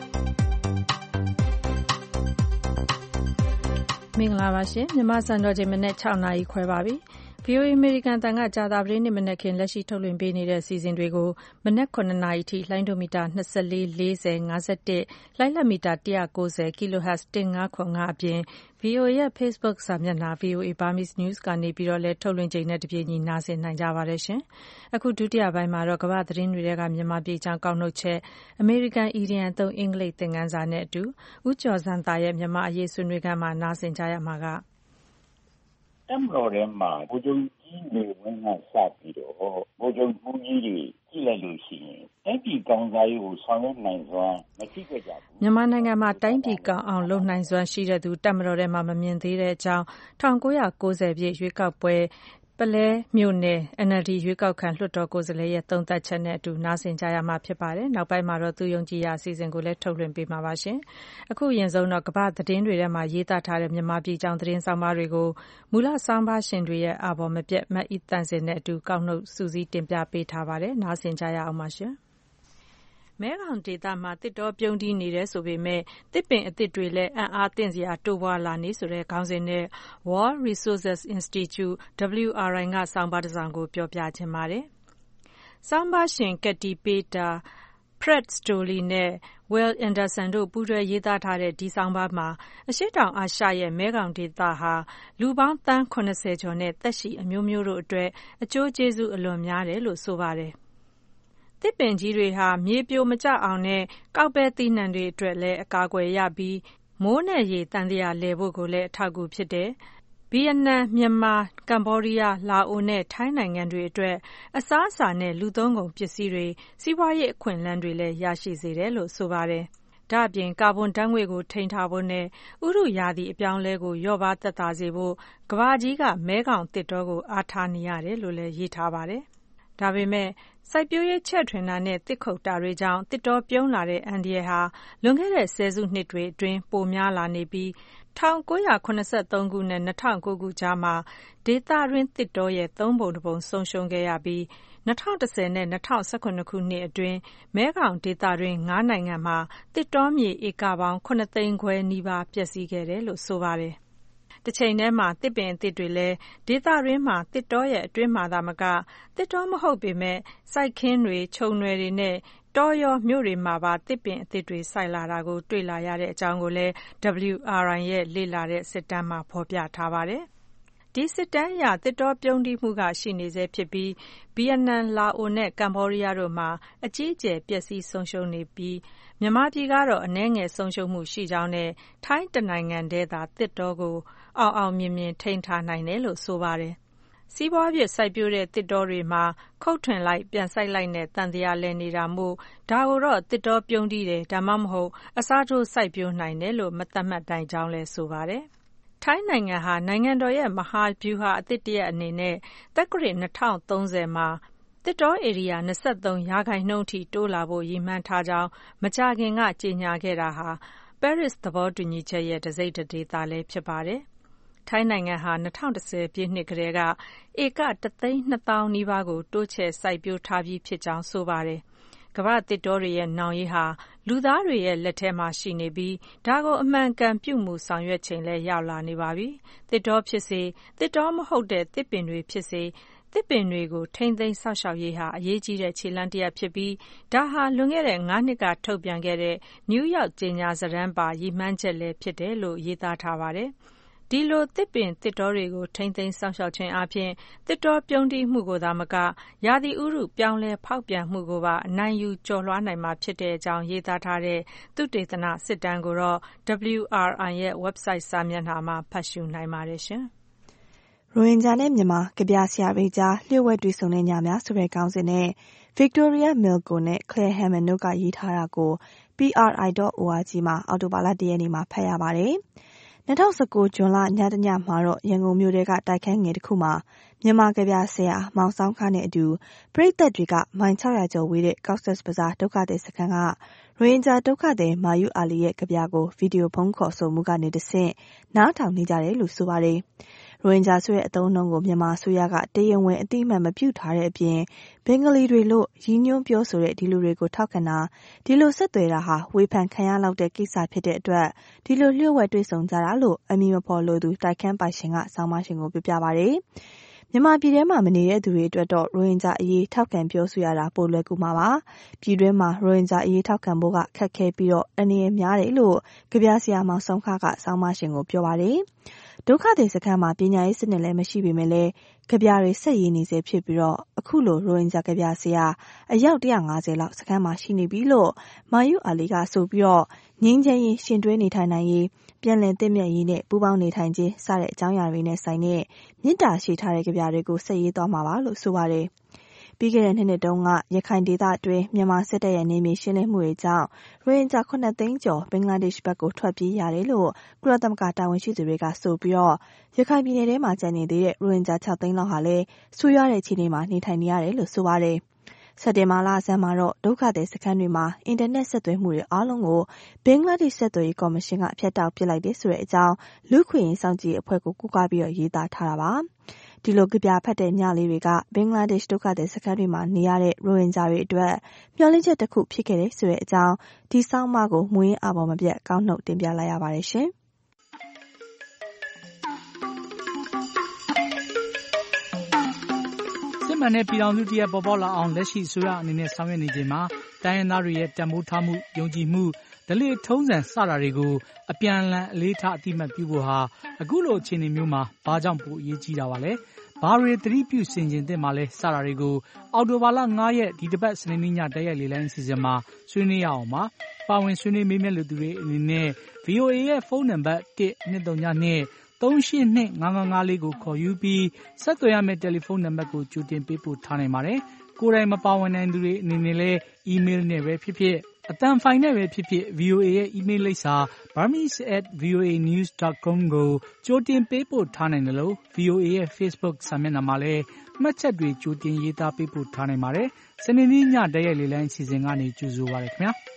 မင်္ဂလာပါရှင်မြန်မာစံတော်ချိန်မနေ့၆နာရီခွဲပါပြီ ဗွီအိုအေ အမေရိကန်တန်ကကြာသပတေးနေ့မနက်ခင်းလက်ရှိထုတ်လွှင့်ပေးနေတဲ့စီစဉ်တွေကိုမနက်၇နာရီထိလိုင်းဒိုမီတာ၂၄ ၄၀ ၅၁လိုင်းလံမီတာ၁၉၀ kilohertz ၁၅၇၅အပြင် ဗွီအိုအေရဲ့ Facebook စာမျက်နှာ ဗွီအိုအေ Burmese News ကနေပြီးတော့လည်းထုတ်လွှင့်ချိန်နဲ့တပြေးညီနားဆင်နိုင်ကြပါတယ်ရှင်။အခုဒုတိယပိုင်းမှာတော့ကမ္ဘာသတင်းတွေကမြန်မာပြည်ချောင်းကောက်နှုတ်ချက်အမေရိကန်အီဒီယန်သုံးအင်္ဂလိပ်သင်ခန်းစာနဲ့အတူဦးကျော်စံသာရဲ့မြန်မာအရေးဆွေးနွေးခန်းမှာနားဆင်ကြရမှာကတမတော်ထဲမှာဘိုးချုပ်ကြီးနေဝင်ကစပြီးတော့ဘိုးချုပ်မှုကြီးတွေကြည့်လိုက်လို့ရှိရင်အဲ့ဒီကောင်းစားရေးကိုဆောင်ရွက်နိုင်စွမ်းမရှိခဲ့ကြဘူးမြန်မာနိုင်ငံမှာတိုင်းပြည်ကောင်းအောင်လုပ်နိုင်စွမ်းရှိတဲ့သူတမတော်ထဲမှာမမြင်သေးတဲ့အကြောင်း၁၉၉၀ပြည့်ရွေးကောက်ပွဲပလဲမြို့နယ် N L D ရွေးကောက်ခံလွှတ်တော်ကိုယ်စားလှယ်ရဲ့သုံးသပ်ချက်နဲ့အတူနားဆင်ကြရမှာဖြစ်ပါတယ်။နောက်ပိုင်းမှာတော့သူယုံကြည်ရာအစီအစဉ်ကိုလည်းထုတ်လွှင့်ပေးမှာပါရှင်။အခုအရင်ဆုံးတော့ကမ္ဘာသတင်းတွေထဲမှာရေးသားထားတဲ့မြန်မာပြည်ကြောင်းသတင်းဆောင်ပါတွေကိုမူလဆောင်ပါရှင်တွေရဲ့အာဘော်မပြတ်မတ်ဤတန်စင်နဲ့အတူကောက်နှုတ်စူးစီးတင်ပြပေးထားပါတယ်။နားဆင်ကြရအောင်ပါရှင်။မဲခေါင်ဒေသမှာတစ်တောပြုံးတီးနေတယ်ဆိုပေမဲ့တစ်ပင်အသစ်တွေလည်းအံ့အားသင့်စရာတိုးပွားလာနေဆိုတဲ့ခေါင်းစဉ်နဲ့ World Resources Institute W R I ကဆောင်းပါးတစ်စောင်ကိုပြောပြချင်ပါတယ်။ဆောင်းပါးရှင် Katy Peter, Fred Stolley နဲ့ Will Anderson တို့ပူးတွဲရေးသားထားတဲ့ဒီဆောင်းပါးမှာအရှေ့တောင်အာရှရဲ့မဲခေါင်ဒေသဟာလူပေါင်းသန်း၇၀ကျော်နဲ့သက်ရှိအမျိုးမျိုးတို့အတွက်အကျိုးကျေးဇူးအလွန်များတယ်လို့ဆိုပါတယ်။တစ်ပင်ကြီးတွေဟာမြေပြိုမကျအောင်နဲ့ကောက်ပဲသီးနှံတွေအတွက်လည်းအကာအကွယ်ရပြီးမိုးနဲ့ရေတန်တရားလဲဖို့ကိုလည်းအထောက်အကူဖြစ်တယ်။ဗီယက်နမ်၊မြန်မာ၊ကမ္ဘောဒီးယား၊လာအိုနဲ့ထိုင်းနိုင်ငံတွေအတွက်အစားအစာနဲ့လူသုံးကုန်ပစ္စည်းတွေစီးပွားရေးအခွင့်အလမ်းတွေလည်းရရှိစေတယ်လို့ဆိုပါတယ်။ဒါ့အပြင်ကာဗွန်ဓာတ်ငွေ့ကိုထိန်းထားဖို့နဲ့ဥတုရာသီအပြောင်းအလဲကိုလျော့ပါးသက်သာစေဖို့ကမ္ဘာကြီးကမဲခေါင်သစ်တောကိုအားထားနေရတယ်လို့လည်းရေးထားပါတယ်။ဒါပေမဲ့စိုက်ပျိုးရေးချဲ့ထွင်တာနဲ့သစ်ခုတ်တာတွေကြောင့်သစ်တောပြုန်းလာတဲ့အန္တရာယ်ဟာလွန်ခဲ့တဲ့ဆယ်စုနှစ်တွေအတွင်းပိုများလာနေပြီး၁၉၇၃ခုနဲ့၂၀၀၉ခုကြားမှာဒေသတွင်းသစ်တောရဲ့သုံးပုံတစ်ပုံဆုံးရှုံးခဲ့ရပြီး၂၀၁၀နဲ့၂၀၁၇ခုနှစ်အတွင်းမဲခေါင်ဒေသတွင်းငါးနိုင်ငံမှာသစ်တောမြေဧကပေါင်း၇သိန်းခွဲနီးပါးပျက်စီးခဲ့တယ်လို့ဆိုပါတယ်။တချိန်တည်းမှာတစ်ပင်အသစ်တွေလည်းဒေသတွင်းမှာတစ်တောရဲ့အတွင်းမှာသာမကတစ်တောမဟုတ်ပေမဲ့စိုက်ခင်းတွေခြုံနွယ်တွေနဲ့တောရောမြို့တွေမှာပါတစ်ပင်အသစ်တွေစိုက်လာတာကိုတွေ့လာရတဲ့အကြောင်းကိုလည်း W R I ရဲ့လေ့လာတဲ့စစ်တမ်းမှာဖော်ပြထားပါတယ်။ဒီစစ်တမ်းအရတစ်တောပြုန်းတီးမှုကရှိနေဆဲဖြစ်ပြီးဗီယက်နမ်၊လာအိုနဲ့ကမ္ဘောဒီးယားတို့မှာအကြီးအကျယ်ပျက်စီးဆုံးရှုံးနေပြီးမြန်မာပြည်ကတော့အနည်းငယ်ဆုံးရှုံးမှုရှိကြောင်းနဲ့ထိုင်းတနိုင်ငံတည်းသာသစ်တောကိုအောင်အောင်မြင်မြင်ထိန်းထားနိုင်တယ်လို့ဆိုပါတယ်။စီးပွားဖြစ်စိုက်ပျိုးတဲ့သစ်တောတွေမှာခုတ်ထွင်လိုက်ပြန်စိုက်လိုက်နဲ့သံသရာလည်နေတာမို့ဒါကိုတော့သစ်တောပြုန်းတီးတယ်ဒါမှမဟုတ်အစားထိုးစိုက်ပျိုးနိုင်တယ်လို့မသတ်မှတ်နိုင်ကြောင်းလည်းဆိုပါတယ်။ထိုင်းနိုင်ငံဟာနိုင်ငံတော်ရဲ့မဟာဗျူဟာအသစ်တရပ်အနေနဲ့သက္ကရာဇ်၂၀၃၀မှာသစ်တောဧရိယာ၂၃ရာခိုင်နှုန်းအထိတိုးလာဖို့ရည်မှန်းထားကြောင်းမကြာခင်ကကြေညာခဲ့တာဟာပဲရစ်သဘောတူညီချက်ရဲ့တစိတ်တဒေသလည်းဖြစ်ပါတယ်။ထိုင်းနိုင်ငံဟာ၂၀၁၀ပြည့်နှစ်ကတည်းကဧကတစ်သိန်းနှစ်သောင်းနီးပါးကိုတိုးချဲ့စိုက်ပျိုးထားပြီးဖြစ်ကြောင်းဆိုပါတယ်။ကမ္ဘာ့သစ်တောတွေရဲ့နောင်ရေးဟာလူသားတွေရဲ့လက်ထဲမှာရှိနေပြီးဒါကိုအမှန်ကန်ပြုမှုဆောင်ရွက်ချိန်လည်းရောက်လာနေပါပြီ။သစ်တောဖြစ်စေသစ်တောမဟုတ်တဲ့သစ်ပင်တွေဖြစ်စေသစ်ပင်တွေကိုထိန်းသိမ်းစောင့်ရှောက်ရေးဟာအရေးကြီးတဲ့ခြေလှမ်းတစ်ရပ်ဖြစ်ပြီးဒါဟာလွန်ခဲ့တဲ့ငါးနှစ်ကထုတ်ပြန်ခဲ့တဲ့နယူးယောက်ကြေညာစာတမ်းပါရည်မှန်းချက်လည်းဖြစ်တယ်လို့ရေးသားထားပါတယ်။ဒီလိုသစ်ပင်သစ်တောတွေကိုထိန်းသိမ်းစောင့်ရှောက်ခြင်းအားဖြင့်သစ်တောပြုန်းတီးမှုကိုသာမကရာသီဥတုပြောင်းလဲဖောက်ပြန်မှုကိုပါအနိုင်ယူကျော်လွှားနိုင်မှာဖြစ်တဲ့အကြောင်းရေးသားထားတဲ့သုတေသနစစ်တမ်းကိုတော့ W R I ရဲ့ website စာမျက်နှာမှာဖတ်ရှုနိုင်ပါတယ်ရှင်။ရိုဟင်ဂျာနဲ့မြန်မာကဗျာဆရာတွေကြားလျှို့ဝှက်တွေ့ဆုံတဲ့ညများဆိုတဲ့ခေါင်းစဉ်နဲ့ Victoria Milko နဲ့ Claire Hammond တို့ကရေးထားတာကို P R I dot org မှာအောက်တိုဘာလတစ်ရက်နေ့မှာဖတ်ရပါတယ်။၂၀၁၉ဇွန်လညတညမှာတော့ရန်ကုန်မြို့ထဲကတိုက်ခန်းငယ်တစ်ခုမှာမြန်မာကဗျာဆရာမောင်ဆောင်ခနဲ့အတူပရိသတ်တွေကမိုင်၆ရာကျော်ဝေးတဲ့ Cox's Bazar ဒုက္ခသည်စခန်းကရိုဟင်ဂျာဒုက္ခသည်မာယူအာလီရဲ့ကဗျာကိုဗီဒီယိုဖုန်းခေါ်ဆိုမှုကနေတဆင့်နားထောင်နေကြတယ်လို့ဆိုပါတယ်။ရိုဟင်ဂျာဆိုတဲ့အသုံးအနှုန်းကိုမြန်မာအစိုးရကတရားဝင်အသိအမှတ်မပြုထားတဲ့အပြင်ဘင်္ဂလီတွေလို့ရည်ညွှန်းပြောဆိုတဲ့ဒီလူတွေကိုထောက်ခံတာဒီလိုဆက်သွယ်တာဟာဝေဖန်ခံရလောက်တဲ့ကိစ္စဖြစ်တဲ့အတွက်ဒီလိုလျှို့ဝှက်တွေ့ဆုံကြတာလို့အမည်မဖော်လိုသူတိုက်ခန်းပိုင်ရှင်ကဆောင်းပါးရှင်ကိုပြောပြပါတယ်။မြန်မာပြည်ထဲမှာမနေတဲ့သူတွေအတွက်တော့ရိုဟင်ဂျာအရေးထောက်ခံပြောဆိုရတာပိုလွယ်ကူမှာပါ။ပြည်တွင်းမှာရိုဟင်ဂျာအရေးထောက်ခံဖို့ကခက်ခဲပြီးတော့အနေနဲ့များတယ်လို့ကဗျာဆရာမောင်ဆောင်ခကဆောင်းပါးရှင်ကိုပြောပါတယ်။ဒုက္ခသည်စခန်းမှာပညာရေးစနစ်လည်းမရှိပေမဲ့လည်းကဗျာတွေဆက်ရေးနေစေဖြစ်ပြီးတော့အခုလိုရိုဟင်ဂျာကဗျာဆရာအယောက်one hundred fiftyလောက်စခန်းမှာရှိနေပြီလို့မာယူအာလီကဆိုပြီးတော့ငင်းချင်းရင်ရှင်တွဲနေထိုင်နိုင်ရေးပြန်လည်သင့်မြတ်ရေးနဲ့ပူးပေါင်းနေထိုင်ခြင်းစတဲ့အကြောင်းအရာတွေနဲ့ဆိုင်တဲ့မြင့်တာရှိထားတဲ့ကဗျာတွေကိုဆက်ရေးသွားမှာပါလို့ဆိုပါတယ်။ပြီးခဲ့တဲ့နှစ်နှစ်တုန်းကရခိုင်ဒေသအတွင်းမြန်မာစစ်တပ်ရဲ့နေမြေရှင်းလင်းမှုတွေကြောင့်ရိုဟင်ဂျာခုနှစ်သိန်းကျော်ဘင်္ဂလားဒေ့ရှ်ဘက်ကိုထွက်ပြေးရတယ်လို့ကုလသမဂ္ဂတာဝန်ရှိသူတွေကဆိုပြီးတော့ရခိုင်ပြည်နယ်ထဲမှာကျန်နေသေးတဲ့ရိုဟင်ဂျာ၆သိန်းလောက်ဟာလည်းဆိုးရွားတဲ့အခြေအနေမှာနေထိုင်နေရတယ်လို့ဆိုပါတယ်။စက်တင်ဘာလဆန်းမှာတော့ဒုက္ခသည်စခန်းတွေမှာအင်တာနက်ဆက်သွယ်မှုတွေအားလုံးကိုဘင်္ဂလားဒေ့ရှ်ဆက်သွယ်ရေးကော်မရှင်ကဖျက်တောက်ပစ်လိုက်တယ်ဆိုတဲ့အကြောင်းလူ့ခွင့်ရေးစောင့်ကြည့်အဖွဲ့ကိုကူးကားပြီးတော့ရေးသားထားတာပါ။ဒီလိုကဗျာဖတ်တဲ့ညလေးတွေကဘင်္ဂလားဒေ့ရှ်ဒုက္ခသည်စခန်းတွေမှာနေရတဲ့ရိုဟင်ဂျာတွေအတွက်မျှော်လင့်ချက်တစ်ခုဖြစ်ခဲ့တယ်ဆိုတဲ့အကြောင်းဒီဆောင်းပါးကိုမွေးအပေါ်မပြတ်ကောင်းနှုတ်တင်ပြလိုက်ရပါတယ်ရှင်စစ်မှန်တဲ့ပြည်ထောင်စုတရက်ပေါ်ပေါက်လာအောင်လက်ရှိအစိုးရအနေနဲ့ဆောင်ရွက်နေချိန်မှာတိုင်းရင်းသားတွေရဲ့တန်ဖိုးထားမှုယုံကြည်မှုဒလေထုံးစံစတာတွေကိုအပြန်အလှန်အလေးထားအတိအမှတ်ပြုဖို့ဟာအခုလိုအခြေအနေမျိုးမှာဘာကြောင့်ပိုအရေးကြီးတာပါလဲဘာတွေသတိပြုဆင်ခြင်သင့်ပါလဲစတာတွေကိုအောက်တိုဘာလ၅ရက်ဒီတစ်ပတ်စနေနေ့ညတိုက်ရိုက်လေလိုင်းအစီအစဉ်မှာဆွေးနွေးရအောင်ပါပါဝင်ဆွေးနွေးမေးမြန်းလူသူတွေအနေနဲ့ V O A ရဲ့ဖုန်းနံပါတ်one two zero two three eight two five five fiveလေးကိုခေါ်ယူပြီးဆက်သွယ်ရမယ့်တယ်လီဖုန်းနံပါတ်ကိုကြိုတင်ပေးပို့ထားနိုင်ပါတယ်ကိုယ်တိုင်မပါဝင်နိုင်သူတွေအနေနဲ့လည်း email နဲ့ပဲဖြစ်ဖြစ်အတန်ဖိုင်နဲ့ပဲဖြစ်ဖြစ် V O A ရဲ့ email လိပ်စာ burmese at voa news dot com ကိုကြိုတင်ပေးပို့ထားနိုင်တယ်လို့ V O A ရဲ့ Facebook စာမျက်နှာမှာလည်းမှတ်ချက်တွေကြိုတင်ရေးသားပေးပို့ထားနိုင်ပါတယ်။စနေနေ့ညတိုက်ရိုက်လေလိုင်းအစီအစဉ်ကနေကြိုဆိုပါရခင်ဗျာ။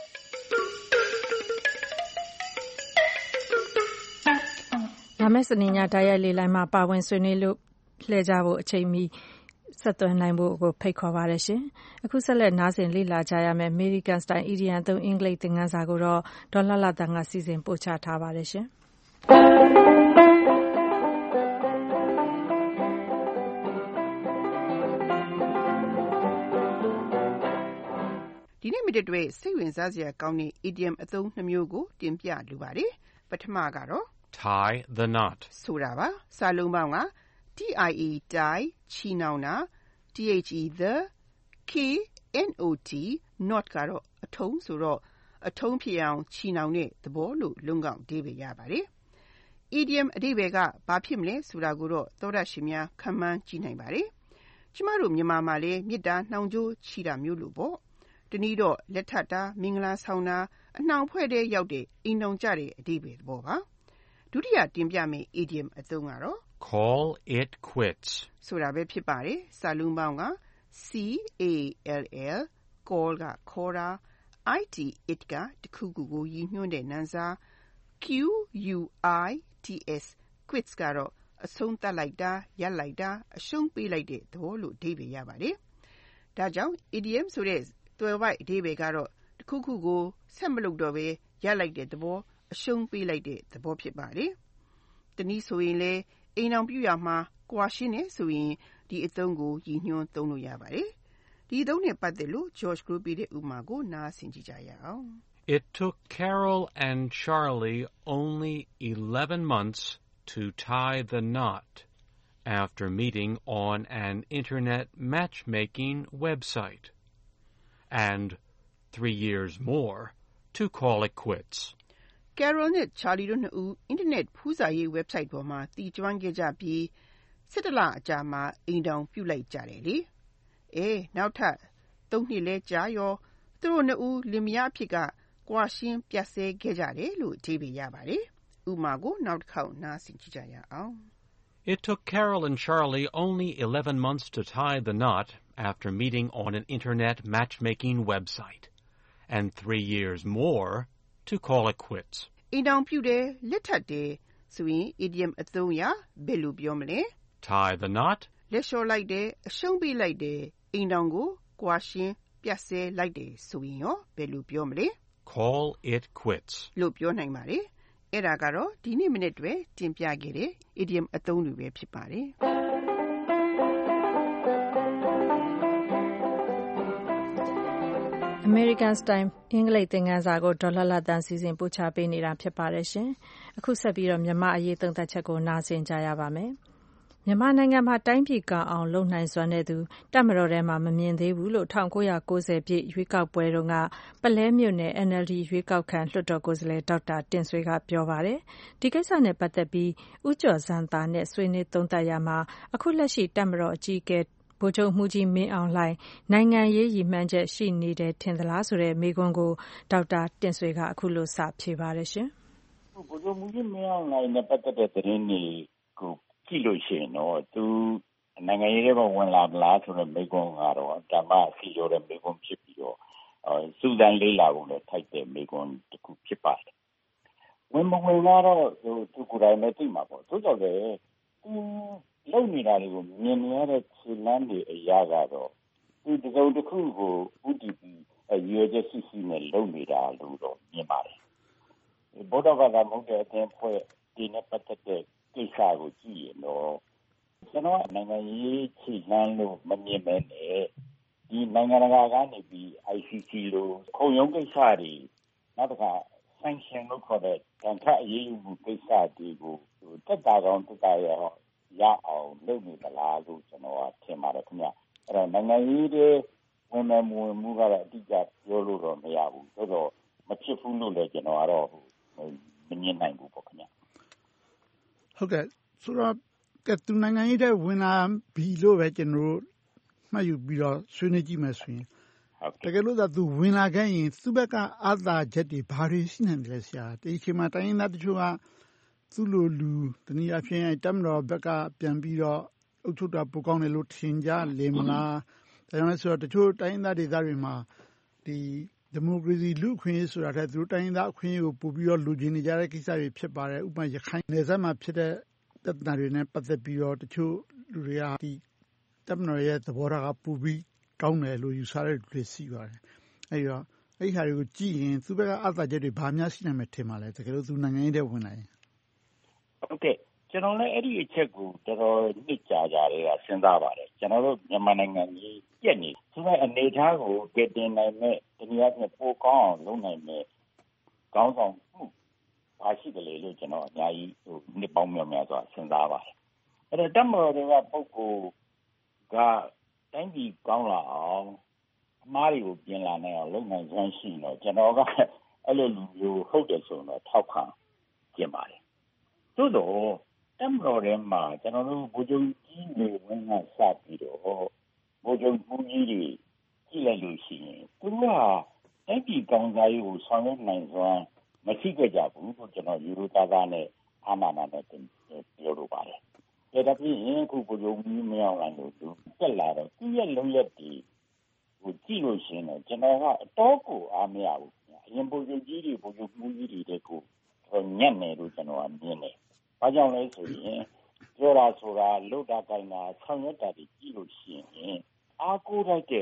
လာမယ့်စနေညတိုက်ရိုက်လေလိုင်းမှာပါဝင်ဆွေးနွေးလို့လှည့်ကြဖို့အချိန်မီဆက်သွယ်နိုင်ဖို့ကိုဖိတ်ခေါ်ပါတယ်ရှင်။အခုဆက်လက်နားဆင်လေ့လာကြရမယ့် American Style အီဒီယံသုံးအင်္ဂလိပ်သင်ခန်းစာကိုတော့ဒေါ်လှလှတန်ကစီစဉ်ပို့ချထားပါတယ်ရှင်။ဒီနေ့မိတ္တတွေစိတ်ဝင်စားစရာကောင်းတဲ့ idiom အသုံးနှမျိုးကိုတင်ပြလိုပါတယ်။ပထမကတော့ tie the knot ဆိုတာပါ။စာလုံးပေါင်းကT I E tie ချီနှောင်တာ T H E the K N O T knot ကတော့အထုံးဆိုတော့အထုံးဖြစ်အောင်ချီနှောင်တဲ့သဘောလို့လုံးကောက်အဓိပ္ပာယ်ရပါတယ်။ idiom အဓိပ္ပာယ်ကဘာဖြစ်မလဲဆိုတာကိုတော့သောတရှင်များခန့်မှန်းကြည့်နိုင်ပါတယ်။ကျမတို့မြန်မာမှာလည်းမေတ္တာနှောင်ကြိုးချီတာမျိုးလို့ပေါ့။တနည်းတော့လက်ထပ်တာမင်္ဂလာဆောင်တာအနှောင်ဖွဲ့တဲ့ရောက်တဲ့အိမ်တော်ကြတဲ့အဓိပ္ပာယ်သဘောပါ။ဒုတိယတင်ပြမယ့် idiom အသုံးကတော့ call it quits ဆိုတာပဲဖြစ်ပါတယ်။စာလုံးပေါင်းက C A L L call ကခေါ်တာ I T it ကတခုခုကိုရည်ညွှန်းတဲ့နာမ်စာ Q U I T S quits ကတော့အဆုံးသတ်လိုက်တာရပ်လိုက်တာအရှုံးပေးလိုက်တဲ့သဘောလို့အဓိပ္ပာယ်ရပါတယ်။ဒါကြောင့် idiom ဆိုတဲ့သွယ်ဝိုက်အဓိပ္ပာယ်ကတော့တစ်ခုခုကိုဆက်မလုပ်တော့ဘဲရပ်လိုက်တဲ့သဘောအရှုံးပေးလိုက်တဲ့သဘောဖြစ်ပါတယ်။တနည်းဆိုရင်လည်းအိမ်အောင်ပြုရမှာကွာရှင်းနေဆိုရင်ဒီအသုံးကိုရည်ညွှန်းသုံးလို့ရပါတယ်။ဒီအသုံးနဲ့ပတ်သက်လို့ George Group ပေးတဲ့ဥပမာကိုနားဆင်ကြည့်ကြရအောင်။ It took Carol and Charlie only eleven months to tie the knot after meeting on an internet matchmaking website, and three years more to call it quits. Carol နဲ့ Charlie တို့နှစ်ဦး internet ဖူးစာရေး website ပေါ်မှာတည်ကျွမ်းခဲ့ကြပြီး၁၁လအကြာမှာအိမ်ထောင်ပြုလိုက်ကြတယ်လေ။အဲနောက်ထပ်သုံးနှစ်လဲကြာရောသူတို့နှစ်ဦးလင်မယားအဖြစ်ကကွာရှင်းပြတ်ဆဲခဲ့ကြတယ်လို့အဓိပ္ပာယ်ရပါတယ်။ဥပမာကိုနောက်တစ်ခေါက်နားဆင်ကြည့်ကြရအောင်။ It took Carol and Charlie only eleven months to tie the knot after meeting on an internet matchmaking website, and three years more to call it quits. အိမ်ထောင်ပြုတယ်လက်ထပ်တယ်ဆိုရင် idiom အသုံးအရဘယ်လိုပြောမလဲ Tie the knot. လက်လျှော်လိုက်တယ်အရှုံးပေးလိုက်တယ်အိမ်ထောင်ကိုကွာရှင်းပြတ်ဆဲလိုက်တယ်ဆိုရင်ရောဘယ်လိုပြောမလဲ Call it quits. လို့ပြောနိုင်ပါတယ်။အဲ့ဒါကတော့ဒီနေ့မိနစ်တွေတင်ပြခဲ့တဲ့ idiom အသုံးတွေပဲဖြစ်ပါတယ်။ American Style အင်္ဂလိပ်သင်ခန်းစာကိုဒေါ်လှလှသန်းစီစဉ်ပို့ချပေးနေတာဖြစ်ပါတယ်ရှင်။အခုဆက်ပြီးတော့မြန်မာအရေးသုံးသပ်ချက်ကိုနားဆင်ကြရပါမယ်။မြန်မာနိုင်ငံမှာတိုင်းပြည်ကောင်းအောင်လုပ်နိုင်စွမ်းတဲ့သူတပ်မတော်ထဲမှာမမြင်သေးဘူးလို့၁၉၉၀ပြည့်ရွေးကောက်ပွဲတုန်းကပုလဲမြို့နယ် N L D ရွေးကောက်ခံလွှတ်တော်ကိုယ်စားလှယ်ဒေါက်တာတင့်ဆွေကပြောပါတယ်။ဒီကိစ္စနဲ့ပတ်သက်ပြီးဦးကျော်ဇံသာနဲ့ဆွေးနွေးသုံးသပ်ရမှာအခုလက်ရှိတပ်မတော်အကြီးအကဲဗိုလ်ချုပ်မှူးကြီးမင်းအောင်လှိုင်နိုင်ငံရေးရည်မှန်းချက်ရှိနေတယ်ထင်သလားဆိုတဲ့မေးခွန်းကိုဒေါက်တာတင့်ဆွေကအခုလိုစဖြေပါတယ်ရှင်။ဗိုလ်ချုပ်မှူးကြီးမင်းအောင်လှိုင်နဲ့ပတ်သက်တဲ့သတင်းတွေကိုကြည့်လို့ရှိရင်တော့သူနိုင်ငံရေးထဲမှာဝင်လာမလားဆိုတဲ့မေးခွန်းကတော့ဓမ္မစီရောတဲ့မေးခွန်းဖြစ်ပြီးတော့စူးစမ်းလေးလာဖို့လည်းထိုက်တဲ့မေးခွန်းတစ်ခုဖြစ်ပါတယ်။ဝင်မဝင်ကတော့သူကိုယ်တိုင်ပဲသိမှာပေါ့။သို့တော်လည်းသူလုံနေတာတွေကိုမြင်နေရတဲ့ခြေလမ်းတွေအရာကတော့ဒီတစုံတစ်ခုကိုဥတီပြီးရွေးချက်ရှိရှိနဲ့လုံနေတာလို့တော့မြင်ပါတယ်။ဘောတော့ကမဟုတ်တဲ့အတင်းဖွဲ့ဒီနဲ့ပတ်သက်တဲ့ကိစ္စကိုကြည့်ရင်တော့ကျွန်တော်နိုင်ငံရေးခြေလမ်းလို့မမြင်ပဲနဲ့ဒီနိုင်ငံတကာကနေပြီး I C C လို့ခုံရုံးကိစ္စတွေနောက်တစ်ခါ sanction လို့ခေါ်တဲ့တန်ခတ်အရေးယူမှုကိစ္စတွေကိုတက်တာကောင်းတက်တာရောရအောင်လုပ်နေသလားလို့ကျွန်တော်ကထင်ပါတယ်ခင်ဗျအဲ့တော့နိုင်ငံရေးတွေဝင်မယ်ဝင်မှုကတော့အတိအကျပြောလို့တော့မရဘူးဆိုတော့မဖြစ်ဘူးလို့လည်းကျွန်တော်ကတော့မမြင်နိုင်ဘူးပေါ့ခင်ဗျဟုတ်ကဲ့ဆိုတော့ကသူနိုင်ငံရေးတဲ့ဝင်လာပြီလို့ပဲကျွန်တော်မှတ်ယူပြီးတော့ဆွေးနွေးကြည့်မယ်ဆိုရင်တကယ်လို့သာသူဝင်လာခဲ့ရင်သူ့ဘက်ကအာသာချက်တွေဘာတွေရှိနေတယ်ဆရာဒီချိန်မှာတိုင်းရင်းသားတချို့ကသူ့လိုလူတနည်းအားဖြင့်တပ်မတော်ဘက်ကပြန်ပြီးတော့အုပ်ချုပ်တာပိုကောင်းတယ်လို့ထင်ကြလေမလားဒါကြောင့်လဲဆိုတော့တချို့တိုင်းရင်းသားဒေသတွေမှာဒီဒီမိုကရေစီလူ့အခွင့်အရေးဆိုတာတဲ့သူတို့တိုင်းရင်းသားအခွင့်အရေးကိုပို့ပြီးတော့လူချင်းနေကြတဲ့ကိစ္စတွေဖြစ်ပါတယ်ဥပမာရခိုင်နယ်စပ်မှာဖြစ်တဲ့တတ်တာတွေနဲ့ပတ်သက်ပြီးတော့တချို့လူတွေကဒီတပ်မတော်ရဲ့သဘောထားကပိုပြီးကောင်းတယ်လို့ယူဆတဲ့လူတွေရှိပါတယ်အဲဒီတော့အဲ့ဒီဟာတွေကိုကြည့်ရင်သူ့ဘက်ကအာသာချက်တွေဘာများရှိနိုင်မယ်ထင်ပါလဲတကယ်လို့သူနိုင်ငံရေးတဲ့ဝင်လာရင်ဟုတ်ကဲ့ကျွန်တော်လည်းအဲ့ဒီအချက်ကိုတော်တော်နှစ်ကြာကြာလေးကစဉ်းစားပါတယ်ကျွန်တော်တို့မြန်မာနိုင်ငံကြီးပြက်နေဆိုတော့အနေထားကိုကယ်တင်နိုင်မဲ့တနည်းအားဖြင့်ပိုကောင်းအောင်လုပ်နိုင်မဲ့ကောင်းဆောင်မှုပါရှိတယ်လေလို့ကျွန်တော်အများကြီးဟိုနှစ်ပေါင်းများများစွာစဉ်းစားပါတယ်အဲ့တော့တပ်မတော်တွေကပုဂ္ဂိုလ်ကတိုင်းပြည်ကောင်းလာအောင်အမားတွေကိုပြင်လာနိုင်အောင်လုပ်နိုင်စွမ်းရှိတော့ကျွန်တော်ကအဲ့လိုလူမျိုးဟုတ်တယ်ဆိုတော့ထောက်ခံကျင်ပါတယ်သို့တော့တပ်မတော်ထဲမှာကျွန်တော်တို့ဗိုလ်ချုပ်ကြီးတွေဝင်ကစပြီးတော့ဗိုလ်ချုပ်မှုကြီးတွေကြည့်လိုက်လို့ရှိရင်သူကအဲ့ဒီကောင်းစားရေးကိုဆောင်ရွက်နိုင်စွမ်းမရှိကြကြဘူးလို့ကျွန်တော်ယူရသားသားနဲ့အာမနာနဲ့ပြောလိုပါတယ်ဒါတပြင်းအခုဗိုလ်ချုပ်ကြီးမရောက်လာလို့သူတက်လာတော့သူ့ရဲ့လုံရက်ဒီကိုကြည့်လို့ရှိရင်ကျွန်တော်ကအတော့ကိုအားမရဘူးအရင်ဗိုလ်ချုပ်ကြီးတွေဗိုလ်ချုပ်မှုကြီးတွေကိုညံ့နေလို့ကျွန်တော်ကမြင်တယ်ဘာကြောင့်လဲဆိုရင်ပြောတာဆိုတာလုတာကိုင်းတာဆောင်ရွက်တာတွေကြည့်လို့ရှိရင်အားကိုးလိုက်တဲ့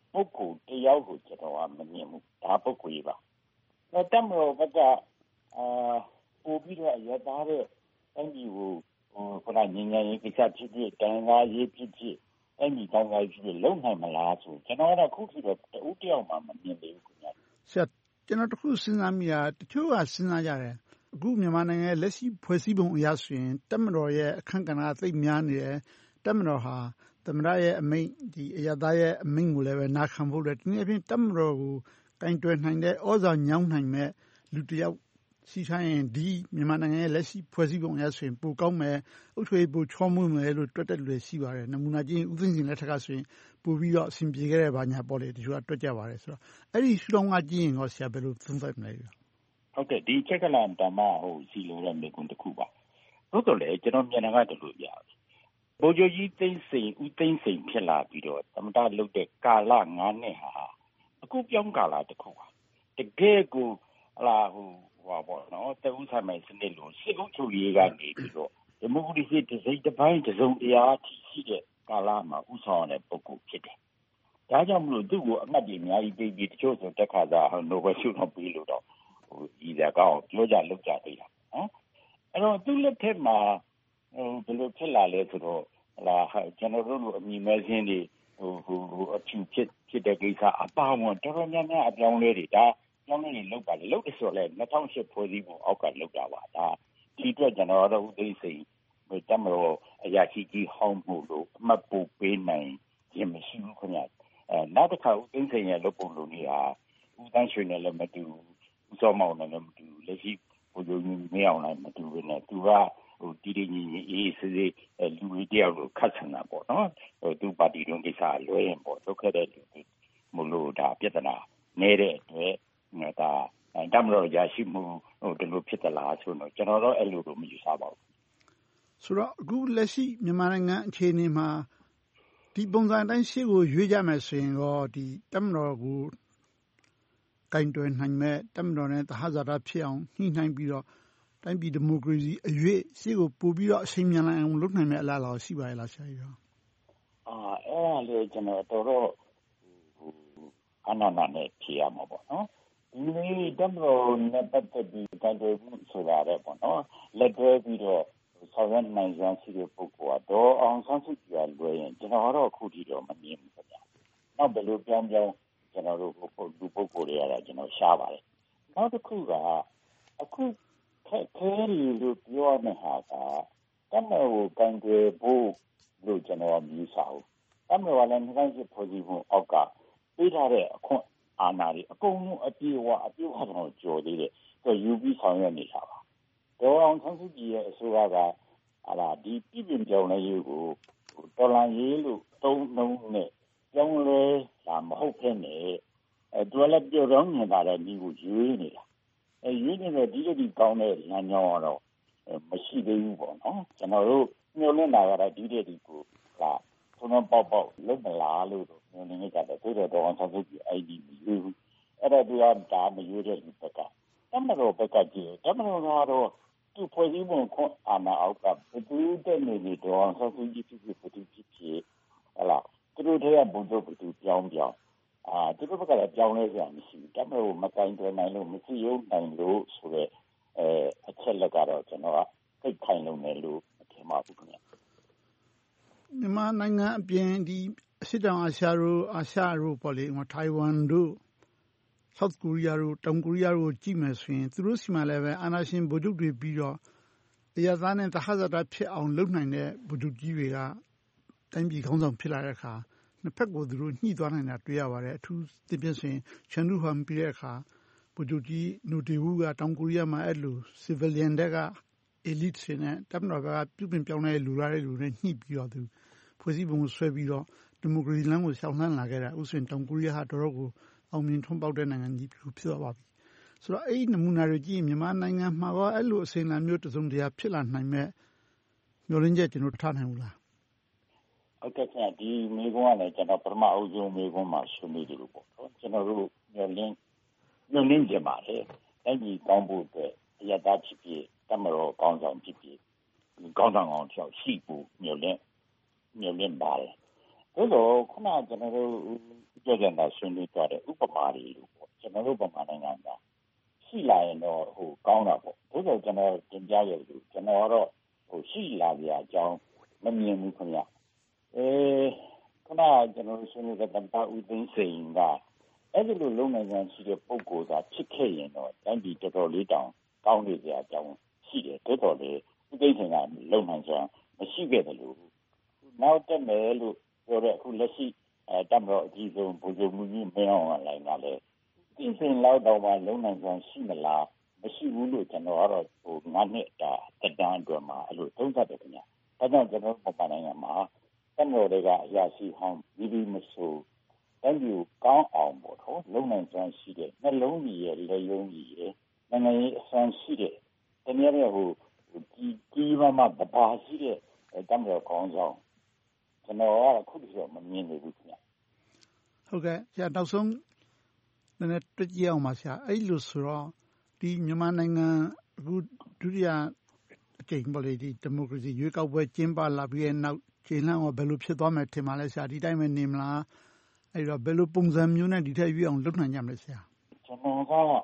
ပုဂ္ဂိုလ်တယောက်ကိုကျွန်တော်ကမမြင်ဘူးဒါပုဂ္ဂိုလ်ကြီးပါအဲတမတော်ဘက်ကအာပို့ပြီးတော့ရသားတဲ့အဲ့ဒီကိုဟိုခဏငင်းငင်းရေးကိစ္စဖြစ်ဖြစ်တန်ခါရေးဖြစ်ဖြစ်အဲ့ဒီတောင်းကြဖြစ်လုံနိုင်မလားဆိုကျွန်တော်ကတော့ခုထိတော့တူတယောက်မှမမြင်သေးဘူးခင်ဗျာဆရာကျွန်တော်တခုစဉ်းစားမိတာတချို့ကစဉ်းစားကြတယ်အခုမြန်မာနိုင်ငံရဲ့လက်ရှိဖွဲ့စည်းပုံအရဆိုရင်တမတော်ရဲ့အခန့်ကဏ္ဍသိပ်များနေတယ်တမတော်ဟာသမ္မတရဲ့အမိန့်ဒီအရသားရဲ့အမိန့်ကိုလည်းပဲနာခံဖို့လည်းဒီနေ့အပြင်တမတော်ကိုကင်တွယ်နိုင်တဲ့ဩဇာညောင်းနိုင်မဲ့လူတယောက်စီထားရင်ဒီမြန်မာနိုင်ငံရဲ့လက်ရှိဖွဲ့စည်းပုံအရဆိုရင်ပိုကောင်းမယ်အုပ်ချုပ်ရေးပိုချောမွေ့မယ်လို့တွက်တဲ့လူတွေရှိပါတယ်နမူနာချင်းဦးသိန်းစိန်လက်ထက်ကဆိုရင်ပိုပြီးတော့အဆင်ပြေခဲ့တဲ့ဘာညာပေါ့လေတချို့ကတွက်ကြပါတယ်ဆိုတော့အဲ့ဒီရှုထောင့်ကကြည့်ရင်တော့ဆရာဘယ်လိုသုံးသပ်မလဲဟုတ်ကဲ့ဒီချက်ကလာတမဟိုစီလိုတဲ့မြေကွန်းတစ်ခုပါဟုတ်တော့လေကျွန်တော်မြန်တာကတလို့ပြဗိုလ်ချုပ်ကြီးသိန်းစိန်ဦးသိန်းစိန်ဖြစ်လာပြီးတော့သမ္မတလုပ်တဲ့ကာလငါးနှစ်ဟာအခုပြောင်းကာလတစ်ခုပါတကယ်ကိုဟလာဟိုဟောပေါ့နော်တဦးဆိုင်မဲ့စနစ်လို့စစ်အုပ်ချုပ်ရေးကနေပြီးတော့ဒီမိုကရေစီတစ်စိတ်တစ်ပိုင်းတစ်စုံတရားရှိတဲ့ကာလမှာဥဆောင်တဲ့ပုဂ္ဂိုလ်ဖြစ်တယ်ဒါကြောင့်မလို့သူ့ကိုအမှတ်တွေအများကြီးပေးပြီးတချို့ဆိုတက်ခါစားနိုဘယ်ဆုတော့ပေးလို့တော့ဟိုဒီကကောင်းပြောကြလုပ်ကြသေးတာနော်အဲ့တော့သူ့လက်ထက်မှာဟိုဘယ်လိုဖြစ်လာလဲဆိုတော့ဟလာကျွန်တော်တို့အမြင်မဲ့ခြင်းတွေဟိုဟိုအဖြူဖြစ်ဖြစ်တဲ့ကိစ္စအပါအဝင်တော်တော်များများအပြောင်းလဲတွေဒါကျောင်းလေးလောက်ပါလေလောက်ဆိုလဲ၂၀၀၈ဖွဲ့စည်းပုံအောက်ကလောက်တာပါဒါဒီအတွက်ကျွန်တော်တို့ဦးသိန်းစိန်တမတော်အရာရှိကြီးဟောင်းမှုလို့အမှတ်ပို့ပေးနိုင်ခြင်းမရှိဘူးခင်ဗျအဲနောက်တစ်ခါဦးသိန်းစိန်ရဲ့လုပ်ပုံလုပ်နေဟာဦးတန်းရွှေနဲ့လည်းမတူဦးစောမောင်နဲ့လည်းမတူလက်ရှိဘုရားကြီးမအောင်နိုင်မတူဘဲနဲ့သူကဟိုတီတီညီညီအေးစေးလူကြီးတယောက်ကိုခတ်ဆန်တာပေါ့နော်ဟိုသူပါတီတွင်းကိစ္စလွဲရင်ပေါ့ဒုက္ခတဲ့လူမလို့ဒါပြဿနာနေတဲ့အတွက်ဒါတမတော်ရရှိမှုဟိုဒီလိုဖြစ်သလားဆိုတော့ကျွန်တော်တော့အဲ့လိုတော့မယူဆပါဘူးဆိုတော့အခုလက်ရှိမြန်မာနိုင်ငံအခြေအနေမှာဒီပုံစံအတိုင်းရှေ့ကိုရွေးကြမယ်ဆိုရင်တော့ဒီတမတော်ကိုကင်တွယ်နိုင်မဲ့တမတော်နဲ့သဟဇာတဖြစ်အောင်ညှိနှိုင်းပြီးတော့တိုင်းပြည်ဒီမိုကရေစီအရွေ့ရှေ့ကိုပို့ပြီးတော့အချိန်မြန်လာအောင်လုပ်နိုင်မဲ့အလားအလာရှိပါရဲ့လားဆရာကြီးရောအာအဲ့ဒါလေကျွန်တော်တော်တော့အနာနာနဲ့ဖြေရမှာပေါ့နော်ဒီနေ့တမတော်နဲ့ပတ်သက်ပြီးကင်တွယ်မှုဆိုတာလည်းပေါ့နော်လက်တွဲပြီးတော့ဆောင်ရွက်နိုင်စွမ်းရှိတဲ့ပုဂ္ဂိုလ်ကတော့အောင်ဆန်းစုကြည်ကလွယ်ရင်ကျွန်တော်တော့အခုထိတော့မမြင်ဘူးခင်ဗျာနောက်ဘယ်လိုပြောင်းပြောင်းကျွန်တော်တို့လူပုဂ္ဂိုလ်တွေကတော့ကျွန်တော်ရှားပါတယ်နောက်တစ်ခုကအခုခဲခဲလို့ပြောနေဟာကတမတော်ကိုကင်တွယ်ဖို့လို့ကျွန်တော်မြင်ဆောင်တမတော်ကလည်း၂၀၀၈ဖွဲ့စည်းပုံအောက်ကပေးထားတဲ့အခွင့်အာဏာတွေအကုန်လုံးအပြေအဝအပြည့်အဝတော့ကြော်သေးတယ်သူယူပြီးဆောင်ရွက်နေတာပါဒေါ်အောင်ဆန်းစုကြည်ရဲ့အစိုးရကဟာလာဒီပြည်ပြင်ပြောင်းလဲရေးကိုတော်လန်ရေးလို့သုံးနှုန်းနဲ့ပြောင်းလဲလာမဟုတ်ဖြစ်နေအဲသူလည်းပြောတော့နေတာလည်းဒီကိုရွေးနေတာအဲရွေးနေတဲ့ဒီလိုဒီကောင်းတဲ့လမ်းကြောင်းကတော့မရှိသေးဘူးပေါ့နော်ကျွန်တော်တို့ညှို့လင့်တာကတော့ဒီတဲ့ဒီကိုလာထုံးပေါက်ပေါက်လုံးမလားလို့ညှို့နေကြတယ်သူတို့တော့အောင်ဆန်းစုကြည်အဲ့ဒီမရွေးဘူးအဲ့ဒါသူကဒါမရွေးတဲ့လူတွေကတမတော်ဘက်ကကြည့်တမတော်ကတော့သူဖွဲ့စည်းပုံခွန်အာဏာအောက်ကဘယ်သူတဲ့နေနေတော့ဆောက်စုကြည့်ဖြစ်ဖြစ်ဖြစ်ဖြစ်ဟလာသူတို့တွေကဘုံတို့ဘယ်သူပြောင်းပြောင်းအာသူတို့ဘက်ကလည်းပြောင်းလဲကြမရှိဘူးတမတော်မကင်တယ်နိုင်လို့မရှိရုံနိုင်လို့ဆိုတော့အဲအချက်လက်ကတော့ကျွန်တော်ကသိခိုင်လုံးတယ်လို့ထင်ပါဘူးခင်ဗျမြန်မာနိုင်ငံအပြင်ဒီအရှေ့တောင်အာရှတို့အာရှတို့ပေါ့လေဟိုထိုင်ဝမ်တို့South Korea တို့တောင်ကိုရီးယားတို့ကြည့်မယ်ဆိုရင်သူတို့စီမှာလည်းပဲအာဏာရှင်ဗိုလ်ချုပ်တွေပြီးတော့အရသားနဲ့သဟဇာတဖြစ်အောင်လုပ်နိုင်တဲ့ဗိုလ်ချုပ်ကြီးတွေကတိုင်းပြည်ခေါင်းဆောင်ဖြစ်လာတဲ့အခါနှစ်ဖက်ကိုသူတို့ညှိသွားနိုင်တာတွေ့ရပါတယ်အထူးသဖြင့်ဆိုရင်ချန်ဒူဟမ်ပြီးတဲ့အခါဗိုလ်ချုပ်ကြီးနိုတေဝူကတောင်ကိုရီးယားမှာအဲ့လို civilian တွေက elite တွေနဲ့တပ်မတော်ကပြုပြင်ပြောင်းလဲလူလာတဲ့လူတွေညှိပြီးတော့သူဖွဲ့စည်းပုံဆွဲပြီးတော့ဒီမိုကရေစီလမ်းကိုရှောင်လှမ်းလာခဲ့တာဥစဉ်တောင်ကိုရီးယားဟာတော်တော်ကိုအောင်မြင်ထွန်းပေါက်တဲ့နိုင်ငံကြီးဖြစ်သွားပါပြီဆိုတော့အဲ့ဒီနမူနာတွေကြည့်ရင်မြန်မာနိုင်ငံမှာကအဲ့လိုအစဉ်အလာမျိုးတစုံတရာဖြစ်လာနိုင်မဲ့မျှော်လင့်ချက်ကျွန်တော်ထားနိုင်ဘူးလားဟုတ်ကဲ့ခင်ဗျဒီမိကုန်းကလည်းကျွန်တော်ပထမအဦးဆုံးမိကုန်းမှာဆွေးနွေးတယ်လို့ပေါ့နော်ကျွန်တော်တို့မျှော်လင့်မျှော်လင့်ကြပါတယ်အဲ့ဒီကောင်းဖို့အတွက်အရသာဖြစ်ဖြစ်တမတော်ကောင်းဆောင်ဖြစ်ဖြစ်ကောင်းဆောင်အောင်ချောက်ရှိဖို့မျှော်လင့်မျှော်လင့်ပါတယ်သို့တော့ခုနကျွန်တော်တို့ပြောကြတာဆွေးနွေးကြတဲ့ဥပမာတွေလို့ပေါ့ကျွန်တော်တို့ဗမာနိုင်ငံကရှိလာရင်တော့ဟိုကောင်းတာပေါ့သို့တော့ကျွန်တော်တင်ပြရလို့ကျွန်တော်ကတော့ဟိုရှိလာကြအကြောင်းမမြင်ဘူးခင်ဗျအဲခုနကျွန်တော်ဆွေးနွေးတဲ့တပတ်ဦးသိန်းစိန်ကအဲ့ဒီလိုလုံနိုင်ကြရှိတဲ့ပုံကိုယ်သာဖြစ်ခဲ့ရင်တော့တိုင်းပြည်တော်တော်လေးတောင်ကောင်းနေကြအကြောင်းရှိတယ်တော်တော်လေးဦးသိန်းစိန်ကလုံနိုင်ကြမရှိခဲ့တယ်လို့နောက်တက်မယ်လို့ပြောတဲ့အခုလက်ရှိအဲတမတော်အကြီးဆုံးဗိုလ်ချုပ်မှုကြီးမင်းအောင်လှိုင်ကလည်းဒီစဉ်လောက်တော့မှလုံနိုင်ကြရှိမလားမရှိဘူးလို့ကျွန်တော်ကတော့ဟိုငါးနှစ်တာတက်တန်းအတွက်မှာအဲ့လိုသုံးသပ်တယ်ခင်ဗျာဒါကြောင့်ကျွန်တော်ပုံမှန်နိုင်ငံမှာတမတော်တွေကအရာရှိဟောင်းဒီဒီမဆိုတိုင်းပြည်ကောင်းအောင်ပေါ့တော့လုံနိုင်ကြရှိတဲ့နှလုံးကြီးရဲ့လက်ယုံကြီးရဲ့နိုင်ငံရေးအဆန်းရှိတဲ့တနည်းအားဖြင့်ဟိုဒီဒီမှာမှပပါရှိတဲ့တမတော်ကောင်းဆောင်ကျွန်တော်ကအခုဒီတော့မမြင်နေဘူးခင်ဗျဟုတ်ကဲ့ဆရာနောက်ဆုံးနည်းနည်းတွေ့ကြည့်အောင်ပါဆရာအဲ့လိုဆိုတော့ဒီမြန်မာနိုင်ငံအခုဒုတိယအကြိမ်ပေါ့လေဒီဒီမိုကရေစီရွေးကောက်ပွဲကျင်းပလာပြီးတဲ့နောက်ခြေလှမ်းကဘယ်လိုဖြစ်သွားမယ်ထင်ပါလဲဆရာဒီတိုင်းပဲနေမလားအဲ့တော့ဘယ်လိုပုံစံမျိုးနဲ့ဒီထက်ရွေးအောင်လုပ်နိုင်ကြမလဲဆရာကျွန်တော်ကဟို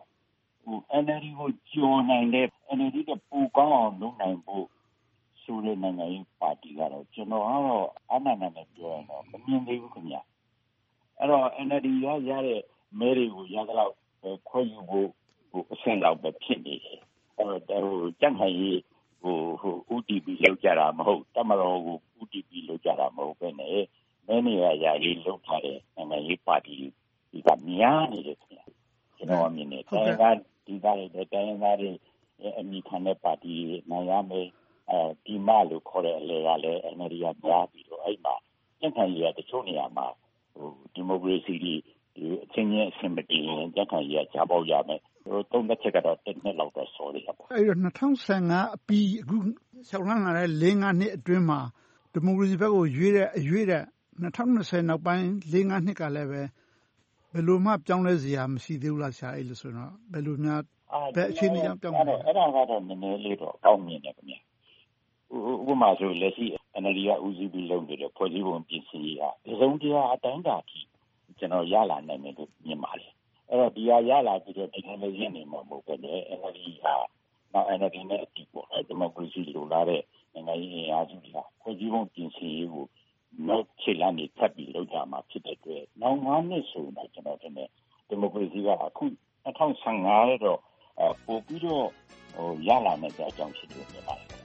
N L D ကိုကြော်နိုင်တဲ့ N L D ကပူကောင်းအောင်လုပ်နိုင်ဖို့ဆိုတဲ့နိုင်ငံရေးပါတီကတော့ကျွန်တော်ကတော့အမှန်တမ်းပြောရင်တော့မမြင်သေးဘူးခင်ဗျအဲ့တော့ N L D ရရတဲ့မဲတွေကိုရတော့ခွဲယူဖို့ဟိုအဆင့်တော့ပဲဖြစ်နေတယ်အဲ့တော့ဟိုကြက်ခိုင်ရေးဟိုဟို U T P လောက်ကြတာမဟုတ်တမတော်ကို U T P လောက်ကြတာမဟုတ်ပဲနဲ့မဲနေရရရေးလောက်ထားတဲ့နိုင်ငံရေးပါတီဒီကများနေတယ်ခင်ဗျကျွန်တော်မြင်နေတယ်ဒါကဒီကလည်းတိုင်းသားတွေအမိခံတဲ့ပါတီနိုင်ရမယ်အဲဒီမလို့ခေါ်တဲ့အလေကလည်းအမေရိကများပြီးတော့အဲ့မှာကြက်ခိုင်ရေးတချို့နေရာမှာဟိုဒီမိုကရေစီဒီအချင်းချင်းအဆင်မပြေရင်ကြက်ခိုင်ရေးချပေါက်ရမယ်ဟိုသုံးသက်ချက်ကတော့တစ်နှစ်လောက်တော့စောရပါအဲ့တော့၂၀၁၅အပြီးအခုဆောက်လှမ်းလာတဲ့၄-၅နှစ်အတွင်းမှာဒီမိုကရေစီဘက်ကိုရွေးတဲ့အရွေးတဲ့၂၀၂၀နောက်ပိုင်း၄-၅နှစ်ကလည်းပဲဘယ်လိုမှပြောင်းလဲစရာမရှိသေးဘူးလားဆရာအဲ့လိုဆိုတော့ဘယ်လိုများဘယ်အခြေအနေကြောင့်ပြောင်းလဲအဲ့ဒါကတော့နည်းနည်းလေးတော့ကောင်းမြင်တယ်ခင်ဗျဥပမာဆိုလက်ရှိ N L D ကဦးစီးပြီးလုပ်နေတဲ့ဖွဲ့စည်းပုံပြင်ဆင်ရေးဟာဒီစုံတရားအတိုင်းတာထိကျွန်တော်ရလာနိုင်မယ်လို့မြင်ပါတယ်အဲ့တော့ဒီဟာရလာပြီးတော့ technology နေမှာမဟုတ်ပဲနဲ့ N L D ဟာနောက် N L D နဲ့အတူပေါ့ဒီမိုကရေစီလိုလားတဲ့နိုင်ငံရေးအင်အားစုတွေကဖွဲ့စည်းပုံပြင်ဆင်ရေးကိုနောက်ခြေလှမ်းတွေထပ်ပြီးလုပ်ကြမှာဖြစ်တဲ့အတွက်နောက်၅နှစ်ဆိုရင်ကျွန်တော်တင်ဒီမိုကရေစီကအခု၂၀၁၅တော့ပို့ပြီးတော့ဟိုရလာမယ့်အကြောင်းရှိလို့ပြောပါတယ်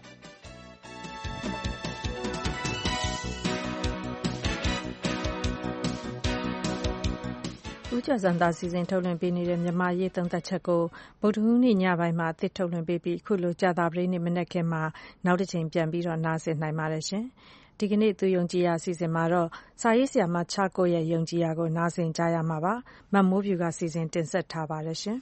ဦးကျော်ဇံသာစီစဉ်ထုတ်လွှင့်ပေးနေတဲ့မြန်မာရေးသုံးသပ်ချက်ကိုဗုဒ္ဓဟူးနေ့ညပိုင်းမှာအသစ်ထုတ်လွှင့်ပေးပြီးအခုလိုကြာသပတေးနေ့မနက်ခင်းမှာနောက်တစ်ချိန်ပြန်ပြီးတော့နားဆင်နိုင်ပါတယ်ရှင်။ဒီကနေ့သူယုံကြည်ရာအစီအစဉ်မှာတော့စာရေးဆရာမချကိုရဲ့ယုံကြည်ရာကိုနားဆင်ကြရမှာပါ။မမိုးဖြူကစီစဉ်တင်ဆက်ထားပါတယ်ရှင်။